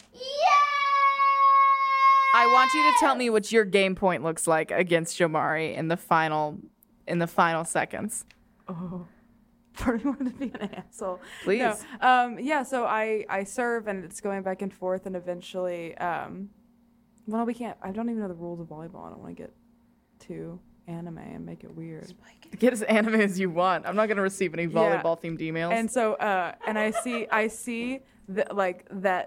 I want you to tell me what your game point looks like against Jamari in the final seconds. Oh. Part of me wanted to be an asshole. Please. No. Yeah, so I serve and it's going back and forth and eventually well we can't I don't even know the rules of volleyball. I don't want to get too anime and make it weird. Get as anime as you want. I'm not going to receive any volleyball themed emails. And so and I see that like that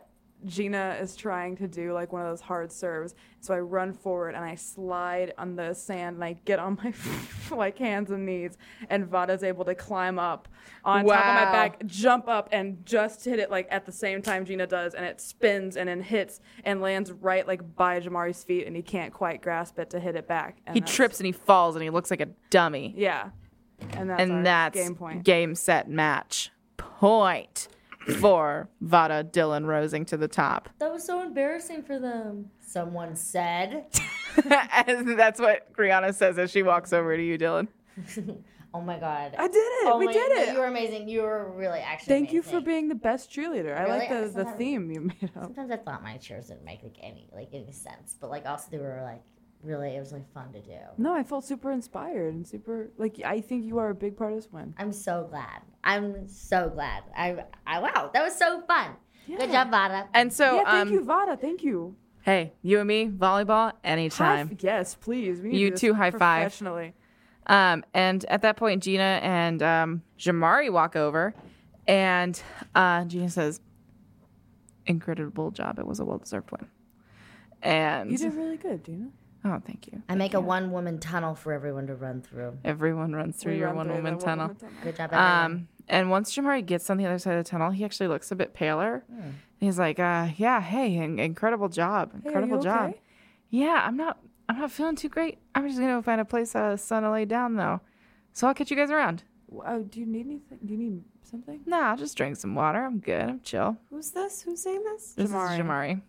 Gina is trying to do like one of those hard serves. So I run forward and I slide on the sand and I get on my like hands and knees, and Vada's able to climb up on top of my Wow. back, jump up, and just hit it like at the same time Gina does, and it spins and then hits and lands right like by Jamari's feet, and he can't quite grasp it to hit it back. And He that's- trips and he falls and he looks like a dummy. Yeah. And that's our That's game point. game, set, match. Point for Vada, Dylan Rosing to the top. That was so embarrassing for them. Someone said. And that's what Brianna says as she walks over to you, Dylan. Oh my God. I did it. We did it. You were amazing. You were really actually Thank you for amazing. being the best cheerleader. I Really? like the Sometimes- theme you made up. Sometimes I thought my cheers didn't make any sense, but like also they were like really, it was like fun to do. No, I felt super inspired and super like I think you are a big part of this win. I'm so glad. I'm so glad. I wow, that was so fun. Good job, Vada. And so, Yeah, thank you, Vada. Thank you. hey, you and me, volleyball, anytime. Yes, please. We need You to do this two, high five. professionally. And at that point, Gina and Jamari walk over, and Gina says, "Incredible job. It was a well-deserved win." And You did really good, Gina. oh, thank you. I make a one-woman tunnel for everyone to run through. Everyone runs through We your run through one-woman the tunnel. one-woman Good job, everyone. And once Jamari gets on the other side of the tunnel, he actually looks a bit paler. He's like, "Yeah, hey, incredible job, Hey, are incredible you job." okay? Yeah, I'm not feeling too great. I'm just gonna find a place sun to lay down though. So I'll catch you guys around. Oh, do you need anything? Do you need something? Nah, I'll just drink some water. I'm good. I'm chill. Who's this? Who's saying this? This Jamari. is Jamari.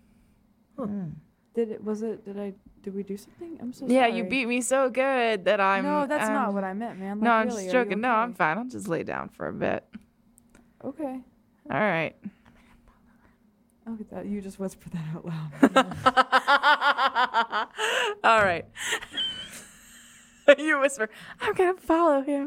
Did we do something? I'm so Yeah, sorry. you beat me so good that I'm. No, that's not what I meant, man. No, Like, I'm really, just are you joking. No, okay? I'm fine. I'll just lay down for a bit. Okay. All right. Okay, that you just whispered that out loud. All right. You whisper, "I'm gonna follow him."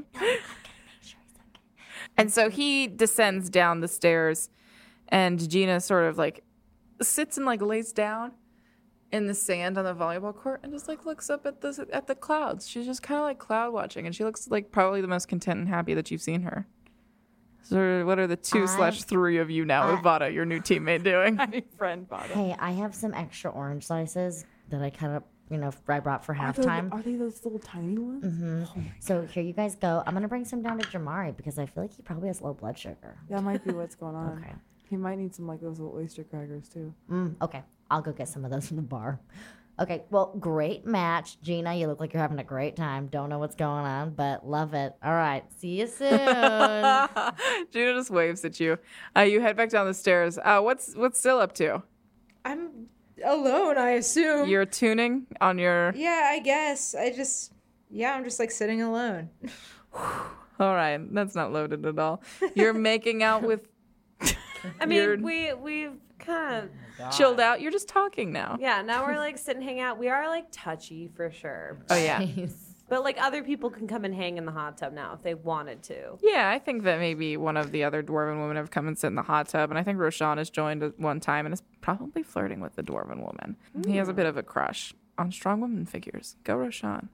And so he descends down the stairs, and Gina sort of like sits and like lays down in the sand on the volleyball court and just like looks up at the clouds. She's just kind of like cloud watching, and she looks like probably the most content and happy that you've seen her. So what are the 2/3 of you now with Vada, your new teammate, doing? My friend Vada. Hey, I have some extra orange slices that I kind of, I brought for halftime. Are they those little tiny ones? So here you guys go. I'm gonna bring some down to Jamari because I feel like he probably has low blood sugar. That might be what's going on. Okay. He might need some like those little oyster crackers too. Okay, I'll go get some of those from the bar. Okay, well, great match. Gina, you look like you're having a great time. Don't know what's going on, but love it. All right, see you soon. Gina just waves at you. You head back down the stairs. What's Still up to? I'm alone, I assume. You're tuning on your. Yeah, I guess. I'm just like sitting alone. All right, that's not loaded at all. You're making out with. I You're- mean, we've kind of Chilled out. You're just talking now. yeah. Now we're like sit and hang out. We are like touchy for sure, Oh yeah. but like other people can come and hang in the hot tub now if they wanted to. Yeah, I think that maybe one of the other dwarven women have come and sit in the hot tub, and I think Roshan has joined at one time and is probably flirting with the dwarven woman. He has a bit of a crush on strong women figures. Go Roshan.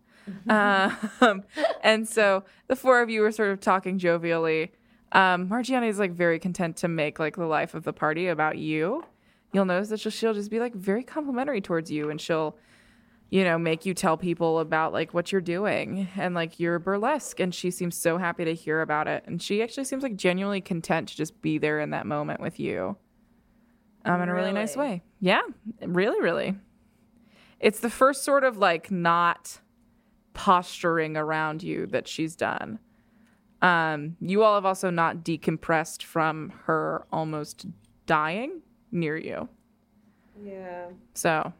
And so the four of you are sort of talking jovially. Margiana is like very content to make like the life of the party about you. You'll notice that she'll just be like very complimentary towards you, and she'll make you tell people about like what you're doing and like your burlesque, and she seems so happy to hear about it, and she actually seems like genuinely content to just be there in that moment with you in a really nice Really? way. Yeah, really. It's the first sort of like not posturing around you that she's done. You all have also not decompressed from her almost dying near you. Yeah. So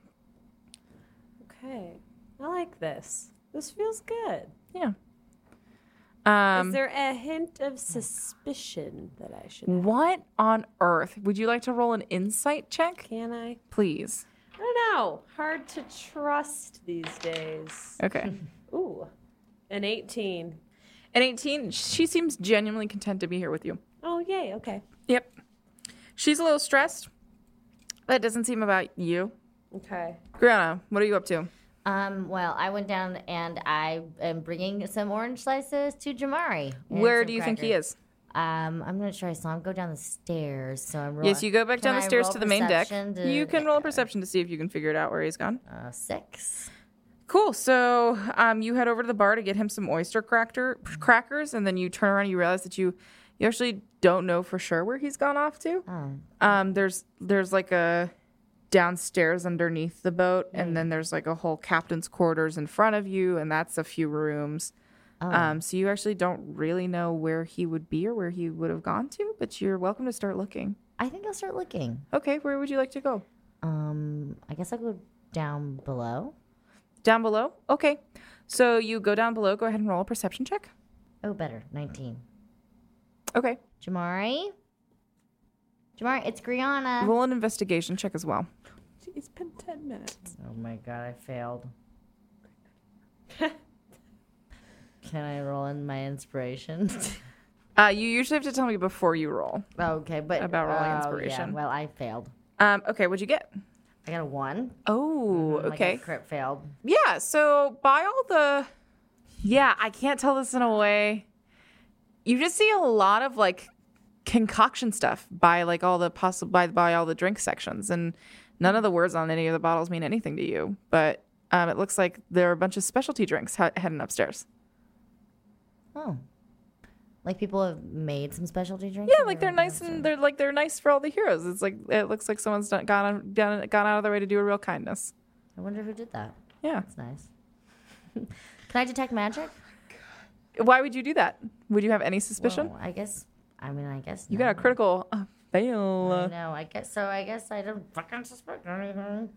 Okay. I like this. This feels good. yeah. Is there a hint of suspicion that I should have? What on earth? Would you like to roll an insight check? Can I? Please. I don't know. Hard to trust these days. Okay. Ooh. An 18. At 18, she seems genuinely content to be here with you. Oh, yay. Okay. Yep. She's a little stressed. That doesn't seem about you. Okay. Brianna, what are you up to? Well, I went down and I am bringing some orange slices to Jamari. and Where some do you think he crackers. is? I'm not sure I saw him go down the stairs, so I'm rolling. Yes, you go back down the stairs to the main deck. You can roll a perception. perception to see if you can figure it out where he's gone. 6. Cool. So you head over to the bar to get him some oyster crackers, and then you turn around and you realize that you actually don't know for sure where he's gone off to. Oh. There's like a downstairs underneath the boat, and then there's like a whole captain's quarters in front of you, and that's a few rooms. So you actually don't really know where he would be or where he would have gone to, but you're welcome to start looking. I think I'll start looking. Okay, where would you like to go? I guess I'll go down below. Down below? Okay. So you go down below. Go ahead and roll a perception check. Oh, better. 19. Okay. Jamari, it's Griana. Roll an investigation check as well. It's been 10 minutes. Oh my god, I failed. Can I roll in my inspiration? You usually have to tell me before you roll. Okay, but About rolling inspiration. Yeah, well, I failed. Okay, what'd you get? I got a 1. Oh, Like okay. a crit failed. Yeah, so by all the... Yeah, I can't tell this in a way. You just see a lot of, like, concoction stuff by, like, all the by all the drink sections, and none of the words on any of the bottles mean anything to you, but it looks like there are a bunch of specialty drinks heading upstairs. Oh. Like people have made some specialty drinks? Yeah, like they're nice and they're nice for all the heroes. It's like it looks like someone's gone out of their way to do a real kindness. I wonder who did that. Yeah. That's nice. Can I detect magic? Why would you do that? Would you have any suspicion? Well, I guess You got a critical fail. I know. I guess I don't fucking suspect anything.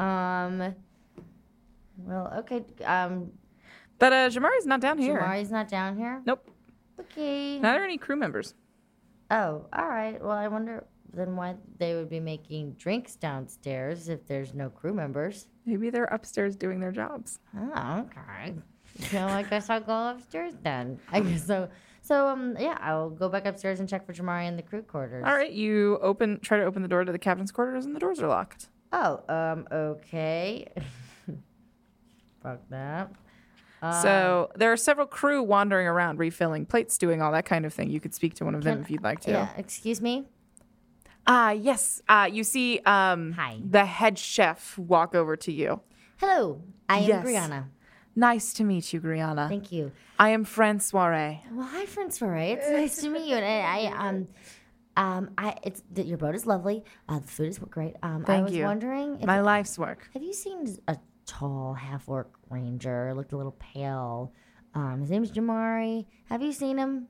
Well, okay. But Jamari's not down here. Jamari's not down here? Nope. Okay. Neither are any crew members. Oh, all right. Well, I wonder then why they would be making drinks downstairs if there's no crew members. Maybe they're upstairs doing their jobs. Oh, okay. So I guess I'll go upstairs then. I guess so. So yeah, I'll go back upstairs and check for Jamari in the crew quarters. All right, you try to open the door to the captain's quarters, and the doors are locked. Oh, okay. Fuck that. So there are several crew wandering around, refilling plates, doing all that kind of thing. You could speak to one of them if you'd like to. Yeah, excuse me? Yes. You see the head chef walk over to you. Hello, I am Yes. Brianna. Nice to meet you, Griana. Thank you. I am Francois. Well, hi, Francois. It's nice to meet you. And your boat is lovely. The food is great. I Thank was you. wondering, My life's work. have you seen a tall half-orc ranger? Looked a little pale. His name's Jamari. Have you seen him?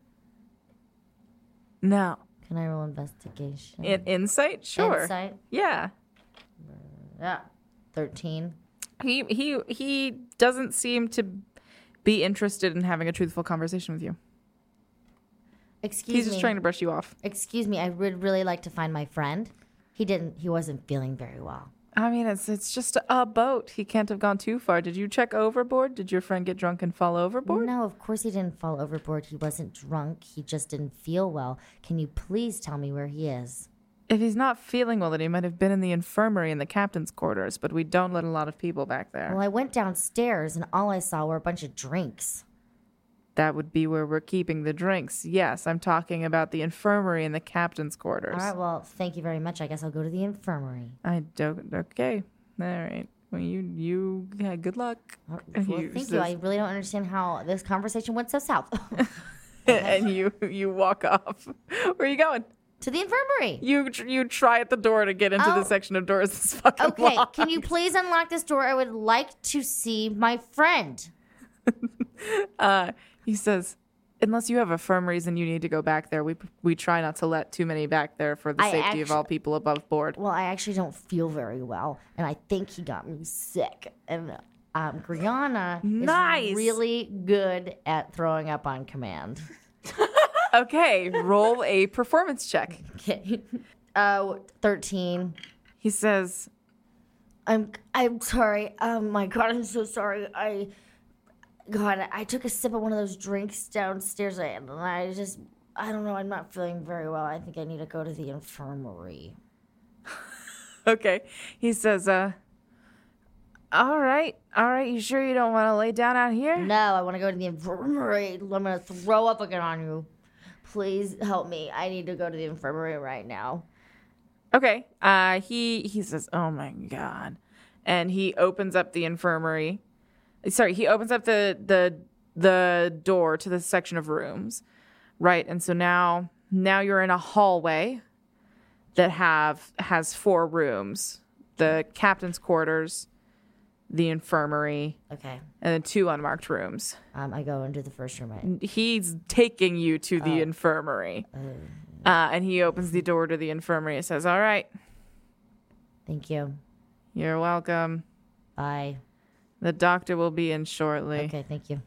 No. Can I roll investigation? Insight? Sure. Insight? Yeah. Yeah. 13. He doesn't seem to be interested in having a truthful conversation with you. He's He's just trying to brush you off. Excuse me, I would really like to find my friend. He wasn't feeling very well. I mean, it's just a boat. He can't have gone too far. Did you check overboard? Did your friend get drunk and fall overboard? No, of course he didn't fall overboard. He wasn't drunk. He just didn't feel well. Can you please tell me where he is? If he's not feeling well, then he might have been in the infirmary in the captain's quarters, but we don't let a lot of people back there. Well, I went downstairs and all I saw were a bunch of drinks. That would be where we're keeping the drinks. Yes, I'm talking about the infirmary in the captain's quarters. All right, well, thank you very much. I guess I'll go to the infirmary. I don't. Okay. All right. Well, you yeah, good luck. Well, thank you. I really don't understand how this conversation went so south. And you walk off. Where are you going? To the infirmary. You try at the door to get into the section of doors that's fucking Okay, locked. can you please unlock this door? I would like to see my friend. He says, unless you have a firm reason you need to go back there, we try not to let too many back there for the safety of all people above board. Well, I actually don't feel very well, and I think he got me sick. And Griana is really good at throwing up on command. Okay, roll a performance check. Okay. 13. He says, I'm sorry. My God, I'm so sorry. I took a sip of one of those drinks downstairs, and I don't know. I'm not feeling very well. I think I need to go to the infirmary. okay. He says, all right. You sure you don't want to lay down out here? No, I want to go to the infirmary. I'm going to throw up again on you. please help me. I need to go to the infirmary right now. Okay. He says, "Oh my God," and he opens up the infirmary. Sorry, he opens up the door to the section of rooms, right? And so now you're in a hallway that has 4 rooms: the captain's quarters, the infirmary, Okay. and then 2 unmarked rooms. I go into the first room, right? He's taking you to the infirmary, and he opens the door to the infirmary and says, "All right, Thank you. you're welcome. Bye. The doctor will be in shortly." Okay, thank you.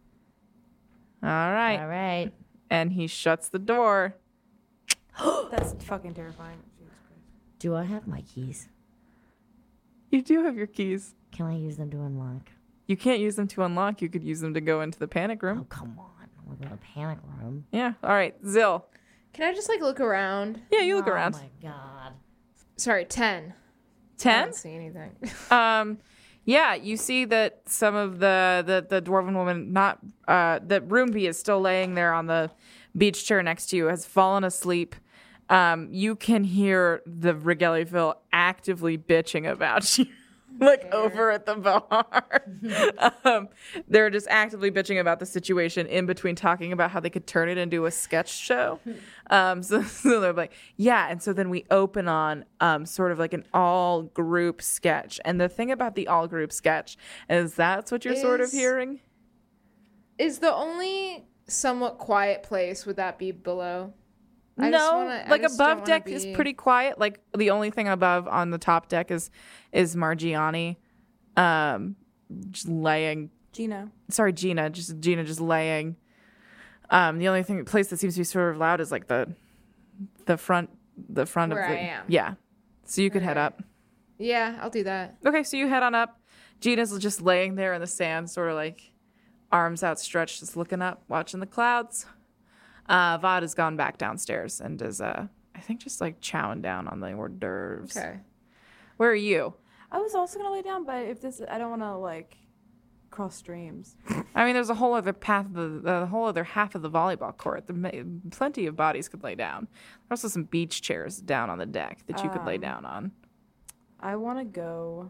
All right. All right. And he shuts the door. That's fucking terrifying. Jesus Christ. Do I have my keys? You do have your keys. Can I use them to unlock? You can't use them to unlock. You could use them to go into the panic Oh, room. come on. We're in a panic room. Yeah. All right. Zill. Can I just like look around? Yeah, you look around. Oh, my God. Sorry, 10. I 10? don't see anything. Yeah, you see that some of the dwarven woman, not that Roomby is still laying there on the beach chair next to you, has fallen asleep. You can hear the Regellyville actively bitching about you, like over at the bar. They're just actively bitching about the situation in between talking about how they could turn it into a sketch show. So they're like, yeah. And so then we open on sort of like an all group sketch. And the thing about the all group sketch is that's what you're sort of hearing. Is the only somewhat quiet place, would that be below? Like above deck is pretty quiet. Like the only thing above on the top deck is Margiani, just laying. Gina. Sorry, Gina just laying. The only place that seems to be sort of loud is like the front Where of the. I am. Yeah, so you could head up. Yeah, I'll do that. Okay, so you head on up. Gina's just laying there in the sand, sort of like arms outstretched, just looking up, watching the clouds. Vod has gone back downstairs and is, I think, just like chowing down on the hors d'oeuvres. Okay. Where are you? I was also gonna lay down, but if this, I don't want to like cross streams. I mean, there's a whole other path, the whole other half of the volleyball court. Plenty of bodies could lay down. There's also some beach chairs down on the deck that you could lay down on. I want to go.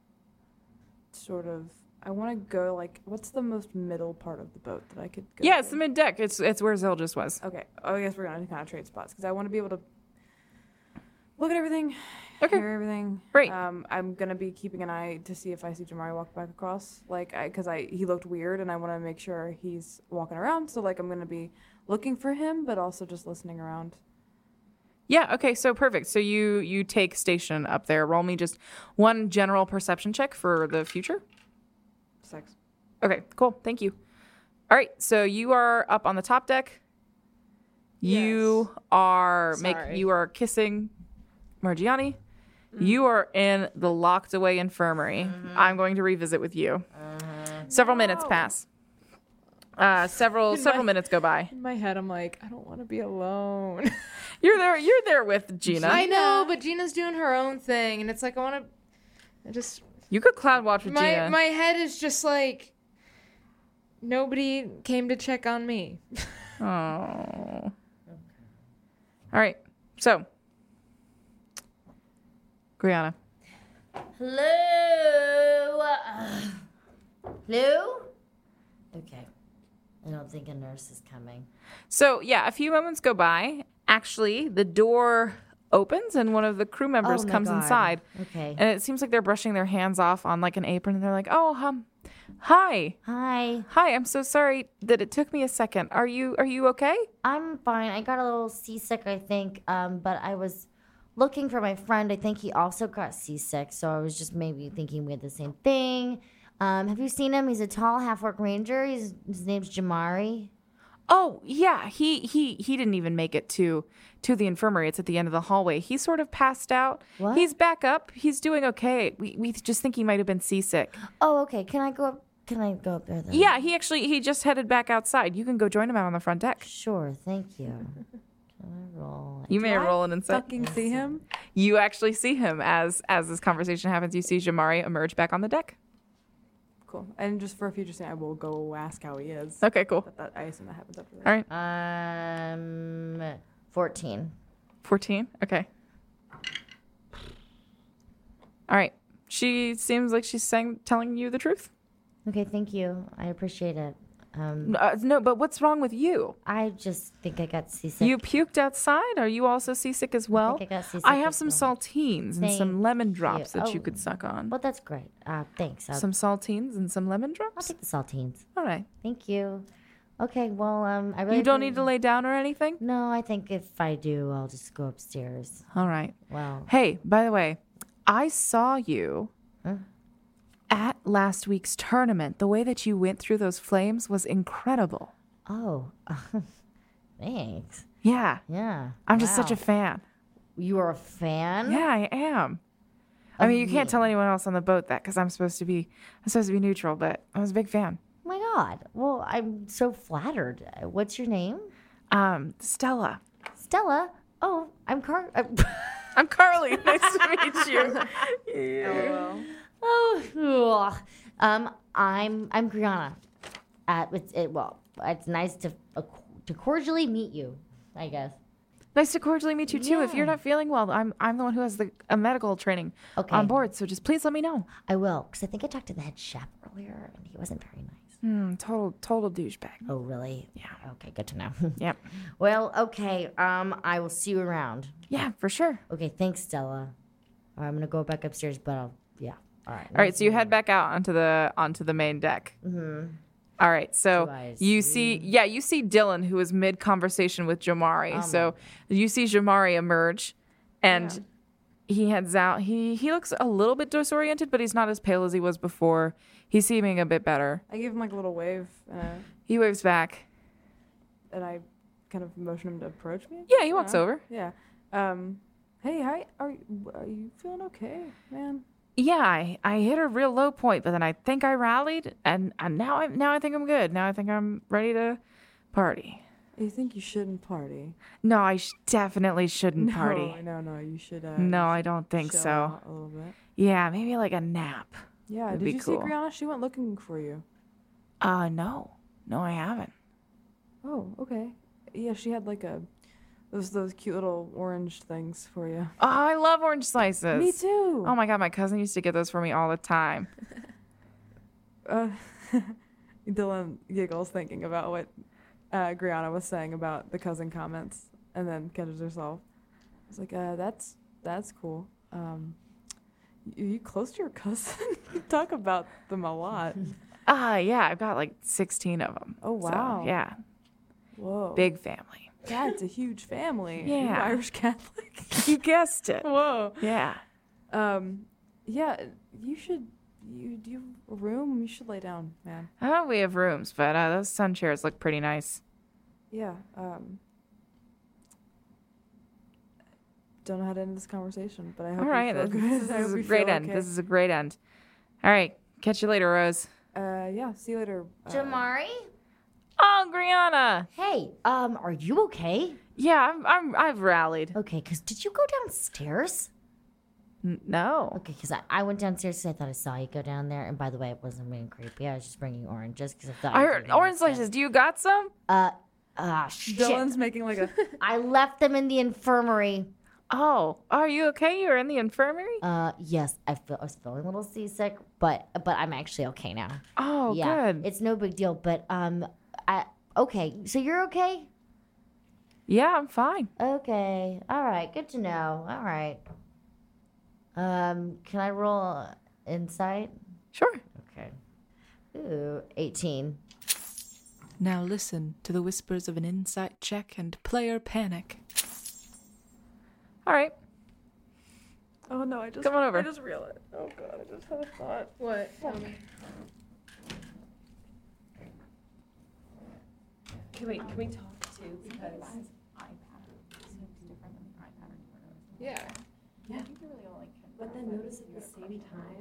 I want to go like, what's the most middle part of the boat that I could go? Yeah, it's to? the mid deck. It's where Zil just was. Okay. Oh, I guess we're gonna kind of trade spots because I want to be able to look at everything, Okay. hear everything. Great. I'm gonna be keeping an eye to see if I see Jamari walk back across, because he looked weird and I want to make sure he's walking around. So like I'm gonna be looking for him, but also just listening around. Yeah, okay, so perfect. So you take station up there. Roll me just one general perception check for the future. 6. Okay, cool. Thank you. All right, so you are up on the top deck. You are Sorry. you are kissing Margiani. You are in the locked away infirmary. I'm going to revisit with you. Several minutes pass. Several minutes go by. In my head, I'm like, I don't want to be alone. You're there with Gina. I know, but Gina's doing her own thing, and it's like I just You could cloud watch with Gina. my head is just like nobody came to check on me. Oh. All right. So, Brianna. Hello? Hello? Okay. I don't think a nurse is coming. So, yeah, a few moments go by. Actually, the door opens and one of the crew members Oh my comes God. inside. Okay. And it seems like they're brushing their hands off on like an apron and they're like, "Oh, hi. Hi. Hi, I'm so sorry that it took me a second. Are you okay?" I'm fine. I got a little seasick, I think. But I was looking for my friend. I think he also got seasick. So I was just maybe thinking we had the same thing. Have you seen him? He's a tall half-orc ranger. His name's Jamari. Oh, yeah. He didn't even make it to the infirmary. It's at the end of the hallway. He sort of passed out. What? He's back up. He's doing okay. We just think he might have been seasick. Oh, okay. Can I go up there then? Yeah, he just headed back outside. You can go join him out on the front deck. Sure. Thank you. Can I roll? You may roll an insight. Fucking see him. You actually see him as this conversation happens. You see Jamari emerge back on the deck. Cool. And just for a future scene, I will go ask how he is. Okay, cool. That I assume that happens after that. All right. 14. 14. Okay. All right. She seems like she's telling you the truth. Okay, thank you. I appreciate it. No, but what's wrong with you? I just think I got seasick. You puked outside? Are you also seasick as well? I think I got seasick I have as some well. saltines and some Thank lemon drops you. that you Oh. could suck on. Well, that's great. Thanks. Some saltines and some lemon I'll drops? take the saltines. All right. Thank you. Okay, well, I really You don't need to lay down or anything? No, I think if I do, I'll just go upstairs. All right. Well, Hey, by the way, I saw you Huh? at last week's tournament. The way that you went through those flames was incredible. oh, thanks. Yeah. Yeah. I'm just such a Wow. fan. You are a fan? Yeah, I am. I Of mean, you can't me? tell anyone else on the boat that because I'm supposed to be neutral, but I was a big fan. Oh my God. Well, I'm so flattered. What's your name? Stella. Stella. Oh, I'm I'm Carly. Nice to meet you. LOL. Oh, I'm Brianna. It's nice to cordially meet you, I guess. Nice to cordially meet you too. If you're Yeah. not feeling well, I'm the one who has a medical training Okay. on board. So just please let me know. I will, because I think I talked to the head chef earlier, and he wasn't very nice. Total douchebag. Oh, really? Yeah. Okay, good to know. Yep. Well, okay. I will see you around. Yeah, for sure. Okay, thanks, Stella. All right, I'm gonna go back upstairs, but yeah. All right. All right, so you head back out onto the main deck. Mm-hmm. All right, so Do I you see- see Dylan, who is mid conversation with Jamari. So you see Jamari emerge, and he heads out. He looks a little bit disoriented, but he's not as pale as he was before. He's seeming a bit better. I give him like a little wave, He waves back. and I kind of motion him to approach me. Yeah, he walks over. Yeah. Hey, hi. Are you feeling okay, man? Yeah, I hit a real low point, but then I think I rallied, and now I think I'm good. Now I think I'm ready to party. You think you shouldn't party? No, I definitely shouldn't party. No. You should. No, you I should don't think chill so. out a little bit. Yeah, maybe like a nap. Yeah. Would Did be you cool. see Brianna? She went looking for you. No, I haven't. Oh, okay. Yeah, she had like those cute little orange things for you. Oh, I love orange slices. Me too. Oh my god, my cousin used to get those for me all the time. Dylan giggles thinking about what Brianna was saying about the cousin comments, and then catches herself. It's like, that's cool. You close to your cousin? You talk about them a lot. Yeah, I've got like 16 of them. Oh, wow. So, yeah, Whoa. big family. Yeah, it's a huge family. Yeah. You're Irish Catholic. You guessed it. Whoa. Yeah. Yeah, you should. Do you have a room? You should lay down, man. I know we have rooms, but those sun chairs look pretty nice. Yeah. Don't know how to end this conversation, but I hope All right, you feel good. this I hope is a you great feel end. okay. This is a great end. All right, catch you later, Rose. Yeah. See you later. Jamari? Oh, Brianna. Hey, are you okay? Yeah, I've rallied. Okay, because did you go downstairs? No. Okay, because I went downstairs because I thought I saw you go down there. And by the way, it wasn't being creepy. I was just bringing oranges because I thought I you heard were gonna orange get- slices. Do you got some? Shit. Dylan's making like a. I left them in the infirmary. Oh, are you okay? You're in the infirmary? Yes, I was feeling a little seasick, but I'm actually okay now. Oh, Yeah, good. it's no big deal. But okay. So you're okay? Yeah, I'm fine. Okay. All right. Good to know. All right. Can I roll insight? Sure. Okay. Ooh, 18. Now listen to the whispers of an insight check and player panic. All right. Oh no! I just Come on over. I just realized. Oh god! I just had a thought. What? Tell me. Can we talk too? Because Yeah. but then notice at the same time,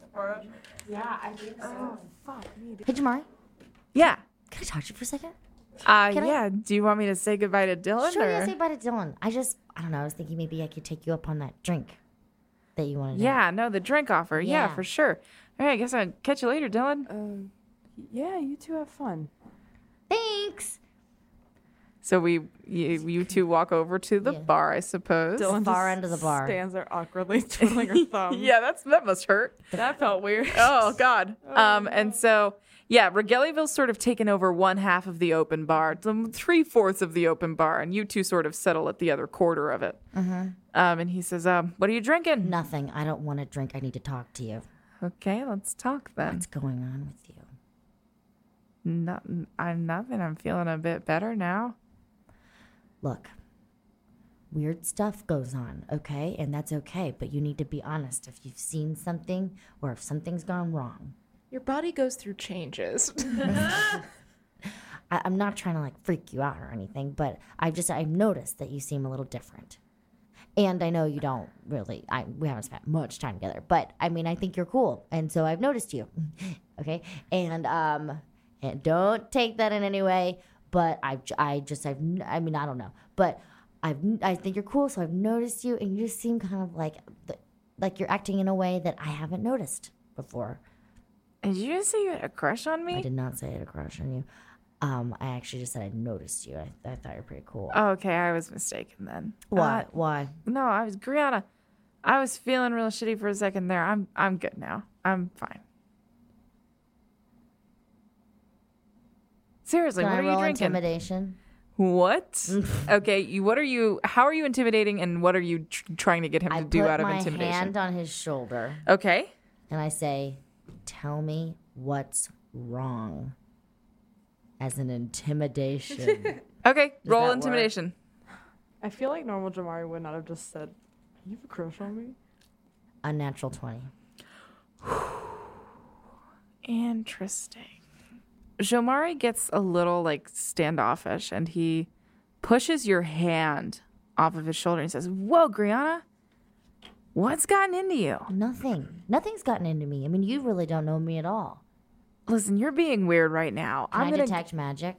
Oh fuck me! Hey, Jamari. Yeah. Can I talk to you for a second? Yeah. Do you want me to say goodbye to Dylan? Sure, or? yeah, say bye to Dylan. I don't know. I was thinking maybe I could take you up on that drink that you wanted to have. Yeah, no, the drink offer. Yeah, Yeah. for sure. All right, I guess I'll catch you later, Dylan. Yeah, you two have fun. Thanks. So you two walk over to the Yeah. bar, I suppose. Dylan Far just end of the bar. stands there awkwardly twiddling her thumb. Yeah, that must hurt. That felt weird. Oh God. And so Regaливille's sort of taken over one half of the open bar, 3/4 of the open bar, and you two sort of settle at the other quarter of it. Mm-hmm. And he says, "What are you drinking?" Nothing. I don't want to drink. I need to talk to you. Okay, let's talk then. What's going on with you? Nothing. I'm feeling a bit better now. Look, weird stuff goes on, okay? And that's okay, but you need to be honest if you've seen something or if something's gone wrong. Your body goes through changes. I'm not trying to like freak you out or anything, but I've noticed that you seem a little different. And I know you don't really, we haven't spent much time together, but I mean, I think you're cool. And so I've noticed you, okay? And don't take that in any way, but I don't know, but I think you're cool. So I've noticed you and you just seem kind of like you're acting in a way that I haven't noticed before. Did you just say you had a crush on me? I did not say I had a crush on you. I actually just said I noticed you. I thought you were pretty cool. Oh, okay, I was mistaken then. Why? Why? No, I was Brianna. I was feeling real shitty for a second there. I'm good now. I'm fine. Seriously, Can what I are you roll drinking? intimidation? What? Okay, how are you intimidating and what are you trying to get him to do out of intimidation? I put my hand on his shoulder Okay. and I say, "Tell me what's wrong." As an intimidation. Okay, roll that work? intimidation. I feel like normal Jamari would not have just said, "You have a crush on me." Unnatural 20. Interesting. Jomari gets a little standoffish and he pushes your hand off of his shoulder and says, "Whoa, Griana, what's gotten into you?" Nothing. Nothing's gotten into me. I mean, you really don't know me at all. Listen, you're being weird right now. Can I'm I gonna detect magic?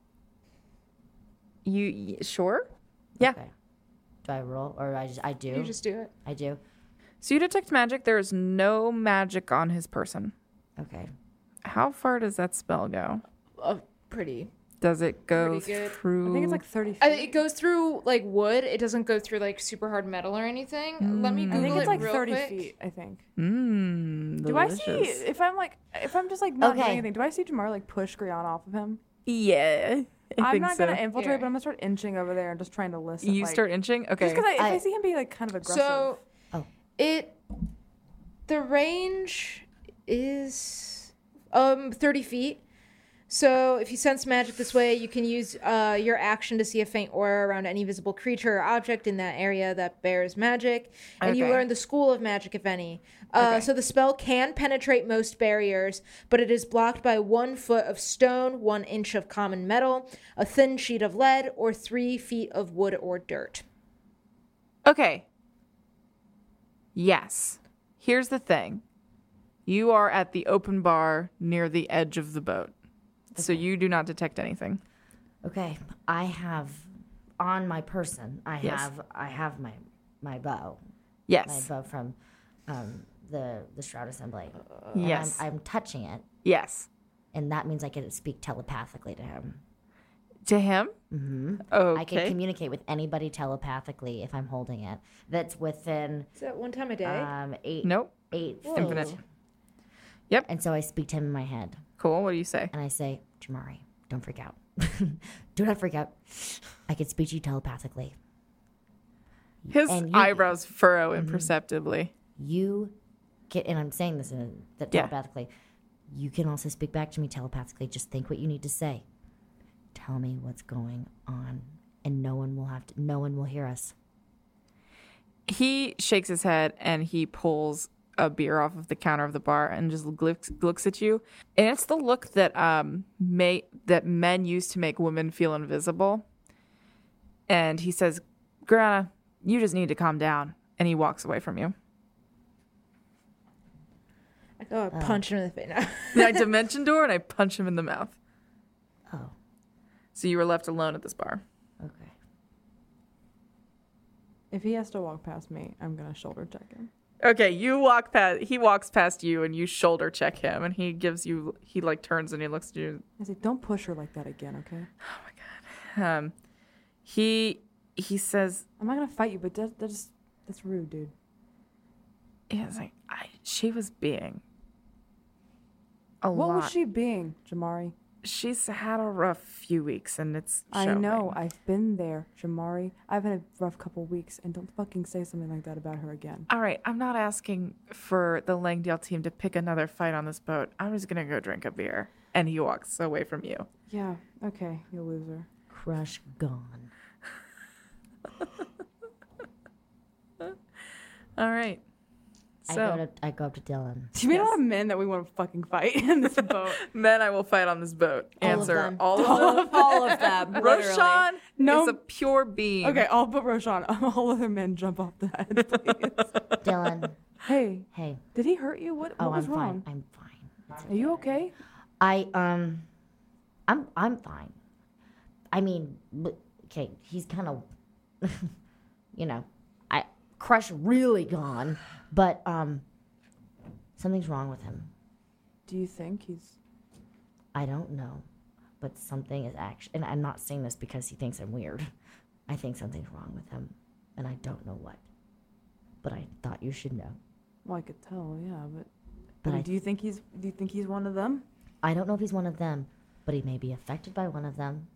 Sure? Yeah. Okay. Do I roll? Or I do? You just do it. I do. So you detect magic. There is no magic on his person. Okay. How far does that spell go? Pretty. Does it go Pretty good. through? I think it's like 30 feet. It goes through wood. It doesn't go through super hard metal or anything. Let me I Google think it's it like real 30 quick. feet, I think. Do I see, if I'm just not doing Okay. anything, do I see Jamar push Griana off of him? Yeah. I'm not so. going to infiltrate, Here. but I'm going to start inching over there and just trying to listen. You start inching? Okay. Just because if I I- see him be kind of aggressive. So, Oh. the range is 30 feet. So if you sense magic this way, you can use your action to see a faint aura around any visible creature or object in that area that bears magic. And you Okay. learn the school of magic, if any. So the spell can penetrate most barriers, but it is blocked by 1 foot of stone, 1 inch of common metal, a thin sheet of lead, or 3 feet of wood or dirt. Okay. Yes. Here's the thing. You are at the open bar near the edge of the boat. So you do not detect anything. Okay. I have on my person, I Yes. have my bow. Yes. My bow from the Shroud Assembly. And Yes. I'm touching it, Yes. and that means I can speak telepathically to him. To him? Mm-hmm. Okay. I can communicate with anybody telepathically if I'm holding it. That's within Is that one time a day? 8 Nope. 8 feet. Infinite. And so I speak to him in my head, Cool. What do you say? and I say, "Jamari, don't freak out. Do not freak out. I can speak to you telepathically. His And you- eyebrows furrow imperceptibly. You get," and I'm saying this Yeah. telepathically. You can also speak back to me telepathically. Just think what you need to say. Tell me what's going on, and no one will hear us. He shakes his head and he pulls a beer off of the counter of the bar and just looks at you. And it's the look that that men use to make women feel invisible. And he says, "Grana, you just need to calm down." And he walks away from you. I go punch him in the face. And I dimension door and I punch him in the mouth. Oh, So you were left alone at this bar. Okay. If he has to walk past me, I'm gonna shoulder check him. Okay, you walk past. He walks past you, and you shoulder check him, and he gives you. He like turns and he looks at you. I say, don't push her like that again, okay? He says, I'm not gonna fight you, but that's rude, dude. "He's like, she was being a What lot. was she being, Jamari? She's had a rough few weeks, and it's I showing. know. I've been there, Jamari. I've had a rough couple weeks, and don't fucking say something like that about her again. All right, I'm not asking for the Langdale team to pick another fight on this boat. I'm just gonna go drink a beer." And he walks away from you. Yeah, okay, you loser. Crush gone. All right. So, I go up to Dylan. You made a lot of men that we want to fucking fight in this boat. men, I will fight on this boat. All of Answer them. all of them. All of them. Literally. Roshan No. is a pure being. Okay, all but Roshan. All other men jump off the head, please. Dylan, Hey, hey. did he hurt you? What Oh, was I'm wrong? fine. I'm fine. Are you okay? I'm fine. I mean, okay, he's kind of, Crush really gone, but something's wrong with him. Do you think he's... I don't know, but something is actually, and I'm not saying this because he thinks I'm weird. I think something's wrong with him, and I don't know what. But I thought you should know. Well, I could tell, yeah, but... But I mean, I- do you think he's one of them? I don't know if he's one of them, but he may be affected by one of them.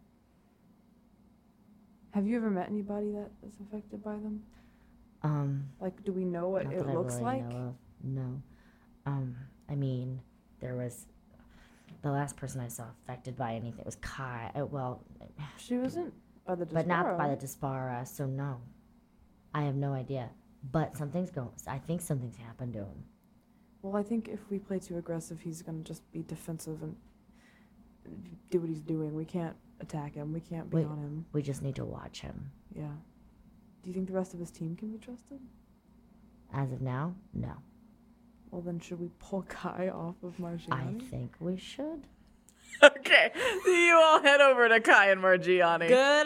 Have you ever met anybody that is affected by them? Like, do we know what Not it that I looks really like? know of. No. I mean, there was the last person I saw affected by anything was Kai. She wasn't by the but not by Desparo. the Despara, so no. I have no idea. But I think something's happened to him. Well, I think if we play too aggressive, he's gonna just be defensive and do what he's doing. We can't attack him. We can't be on him. We just need to watch him. Yeah. Do you think the rest of his team can be trusted? As of now, no. Well, then should we pull Kai off of I Margiani? think we should. Okay. So you all head over to Kai and Margiani.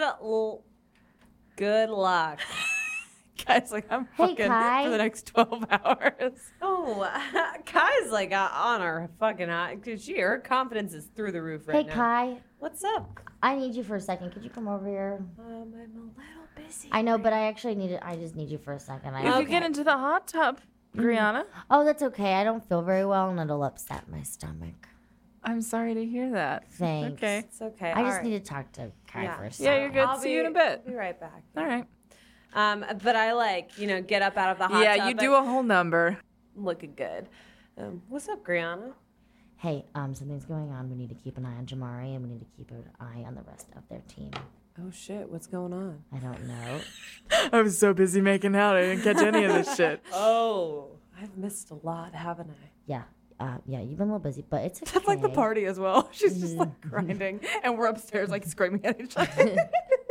Good luck. Kai's like, I'm Hey, fucking Kai. for the next 12 hours. Oh, Kai's like on her fucking high because her confidence is through the roof right Hey, now. Kai, What's up? I need you for a second. Could you come over here? I'm a little busy. I know, but I just need you for a second. If you get into the hot tub, Brianna. Oh, that's okay. I don't feel very well, and it'll upset my stomach. I'm sorry to hear that. Thanks. Okay. It's okay. I just All need right. to talk to Kai Yeah. for a Yeah, second. you're good. I'll See you in a bit. Be right back. All right. But I get up out of the hot tub. Yeah, you do a whole number. looking good. What's up, Brianna? Hey, something's going on. We need to keep an eye on Jamari, and we need to keep an eye on the rest of their team. Oh shit, what's going on? I don't know. I was so busy making out, I didn't catch any of this shit. Oh, I've missed a lot, haven't I? Yeah, you've been a little busy, but it's okay. That's like the party as well. She's just like grinding, and we're upstairs like screaming at each other.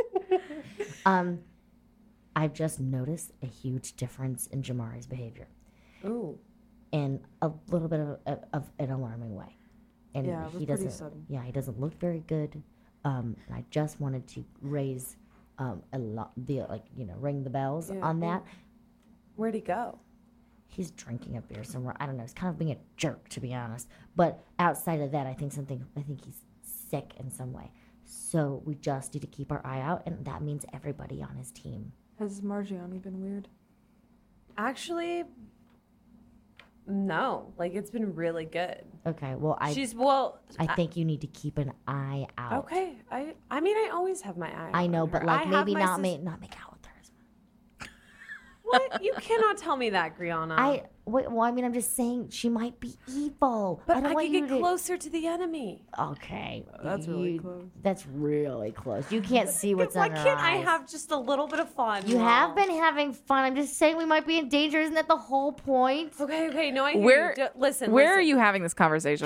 I've just noticed a huge difference in Jamari's behavior Ooh. in a little bit of an alarming way. And Yeah, it was he pretty doesn't. sudden. Yeah, he doesn't look very good. And I just wanted to raise ring the bells Yeah, on that. Where'd he go? He's drinking a beer somewhere. I don't know. He's kind of being a jerk, to be honest. But outside of that, I think he's sick in some way. So we just need to keep our eye out, and that means everybody on his team. Has Margiani been weird? Actually, no. Like it's been really good. Okay. Well, I think you need to keep an eye out. Okay. I mean, I always have my eye. I know, on but her. like I have maybe my not make out with her as much. What? You cannot tell me that, Griana. I'm just saying she might be evil. But I don't I want could you get to. closer to the enemy. Okay. That's really close. That's really close. You can't see what's Why on her can't I eyes. have just a little bit of fun? You Mom? have been having fun. I'm just saying we might be in danger. Isn't that the whole point? Okay. No, I hear Where, you. Listen. where are you having this conversation?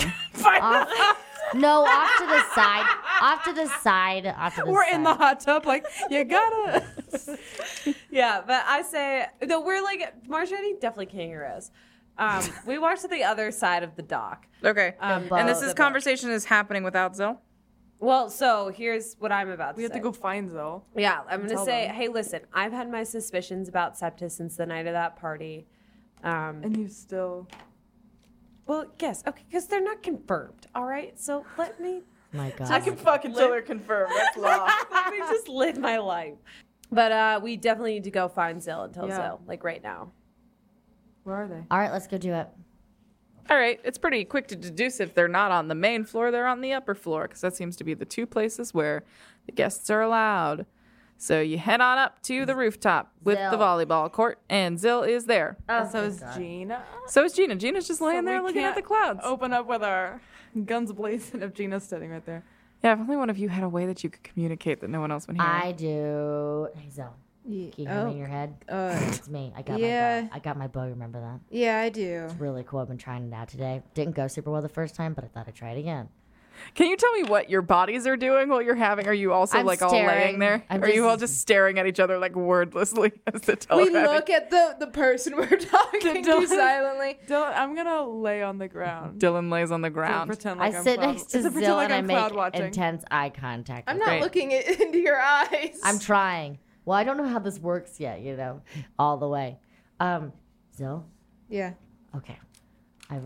Off to the side. Off to the side. We're in the hot tub, like, you gotta. Yeah, but I say no. We're like Marjani definitely kangaroos. We watched at the other side of the dock. Okay. boat. And this The conversation is happening without Zill? Well, so here's what I'm about to We have say. to go find Zill. Yeah, I'm going to tell say, them. hey, listen, I've had my suspicions about Septus since the night of that party. And you still. Well, yes, okay, because they're not confirmed, all right? So let me My God. I can fuck until they're confirmed. That's law. let me just live my life. But we definitely need to go find Zill and tell Yeah. Zill, like right now. Where are they? All right, let's go do it. All right, it's pretty quick to deduce if they're not on the main floor, they're on the upper floor, because that seems to be the two places where the guests are allowed. So you head on up to the rooftop with the Zill. volleyball court, and Zill is there. Oh, so is Gina. So is Gina. Gina's just laying So there we looking at the can't clouds. Open up with our guns blazing if Gina's sitting right there. Yeah, if only one of you had a way that you could communicate that no one else would hear. I do. Hey, Zill. Can you hear me in your head? It's me. I got yeah. my bow. I got my bow. Remember that? Yeah, I do. It's really cool. I've been trying it out today. Didn't go super well the first time, but I thought I'd try it again. Can you tell me what your bodies are doing while you're having? Are you also I'm all laying staring. there? I'm Are you all just- just staring at each other like wordlessly as the We telepathy? look at the person we're talking to Dylan. silently. Dylan, I'm gonna lay on the ground. Dylan lays on the To ground. pretend I like I'm sit cloud- next to to pretend Zill like and I I'm cloud make watching. intense eye contact. I'm with not her. looking into your eyes. I'm trying. Well, I don't know how this works yet, all the way. Zill? Yeah. Okay. I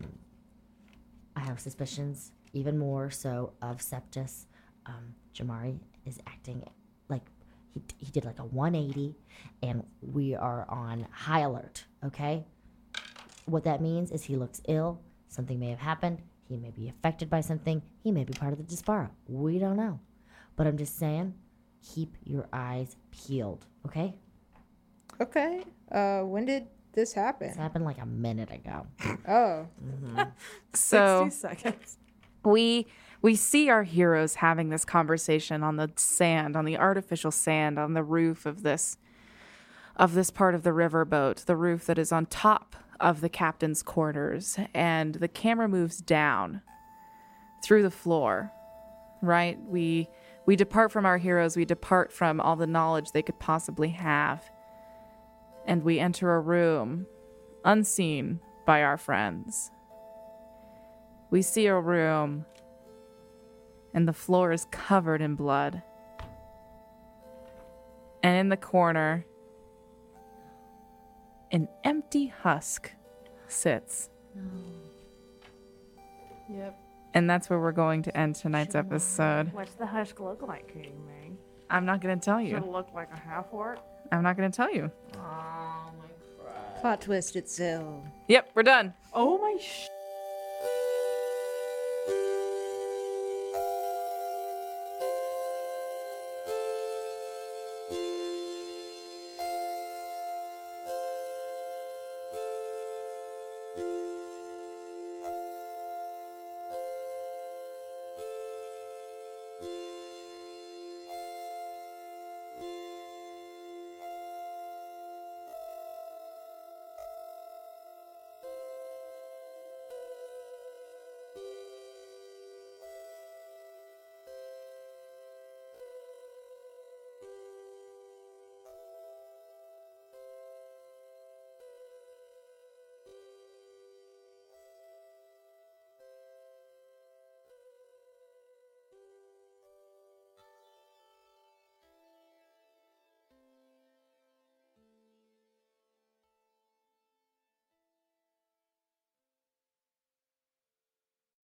have suspicions, even more so, of Septus. Jamari is acting like he did like a 180, and we are on high alert, okay? What that means is he looks ill, something may have happened, he may be affected by something, he may be part of the Dispara. We don't know. But I'm just saying, keep your eyes peeled, okay? Okay. When did this happen? This happened like a minute ago. Oh. So 60 seconds. we see our heroes having this conversation on the sand, on the artificial sand, on the roof of this part of the riverboat, the roof that is on top of the captain's quarters, and the camera moves down through the floor. Right? We depart from our heroes, we depart from all the knowledge they could possibly have, and we enter a room unseen by our friends. We see a room, and the floor is covered in blood. And in the corner, an empty husk sits. Yep. And that's where we're going to end tonight's episode. What's the husk look like, Katie May? I'm not going to tell Does you. it look like a half orc? I'm not going to tell you. Plot twist, it's Zill. Yep, we're done. Oh my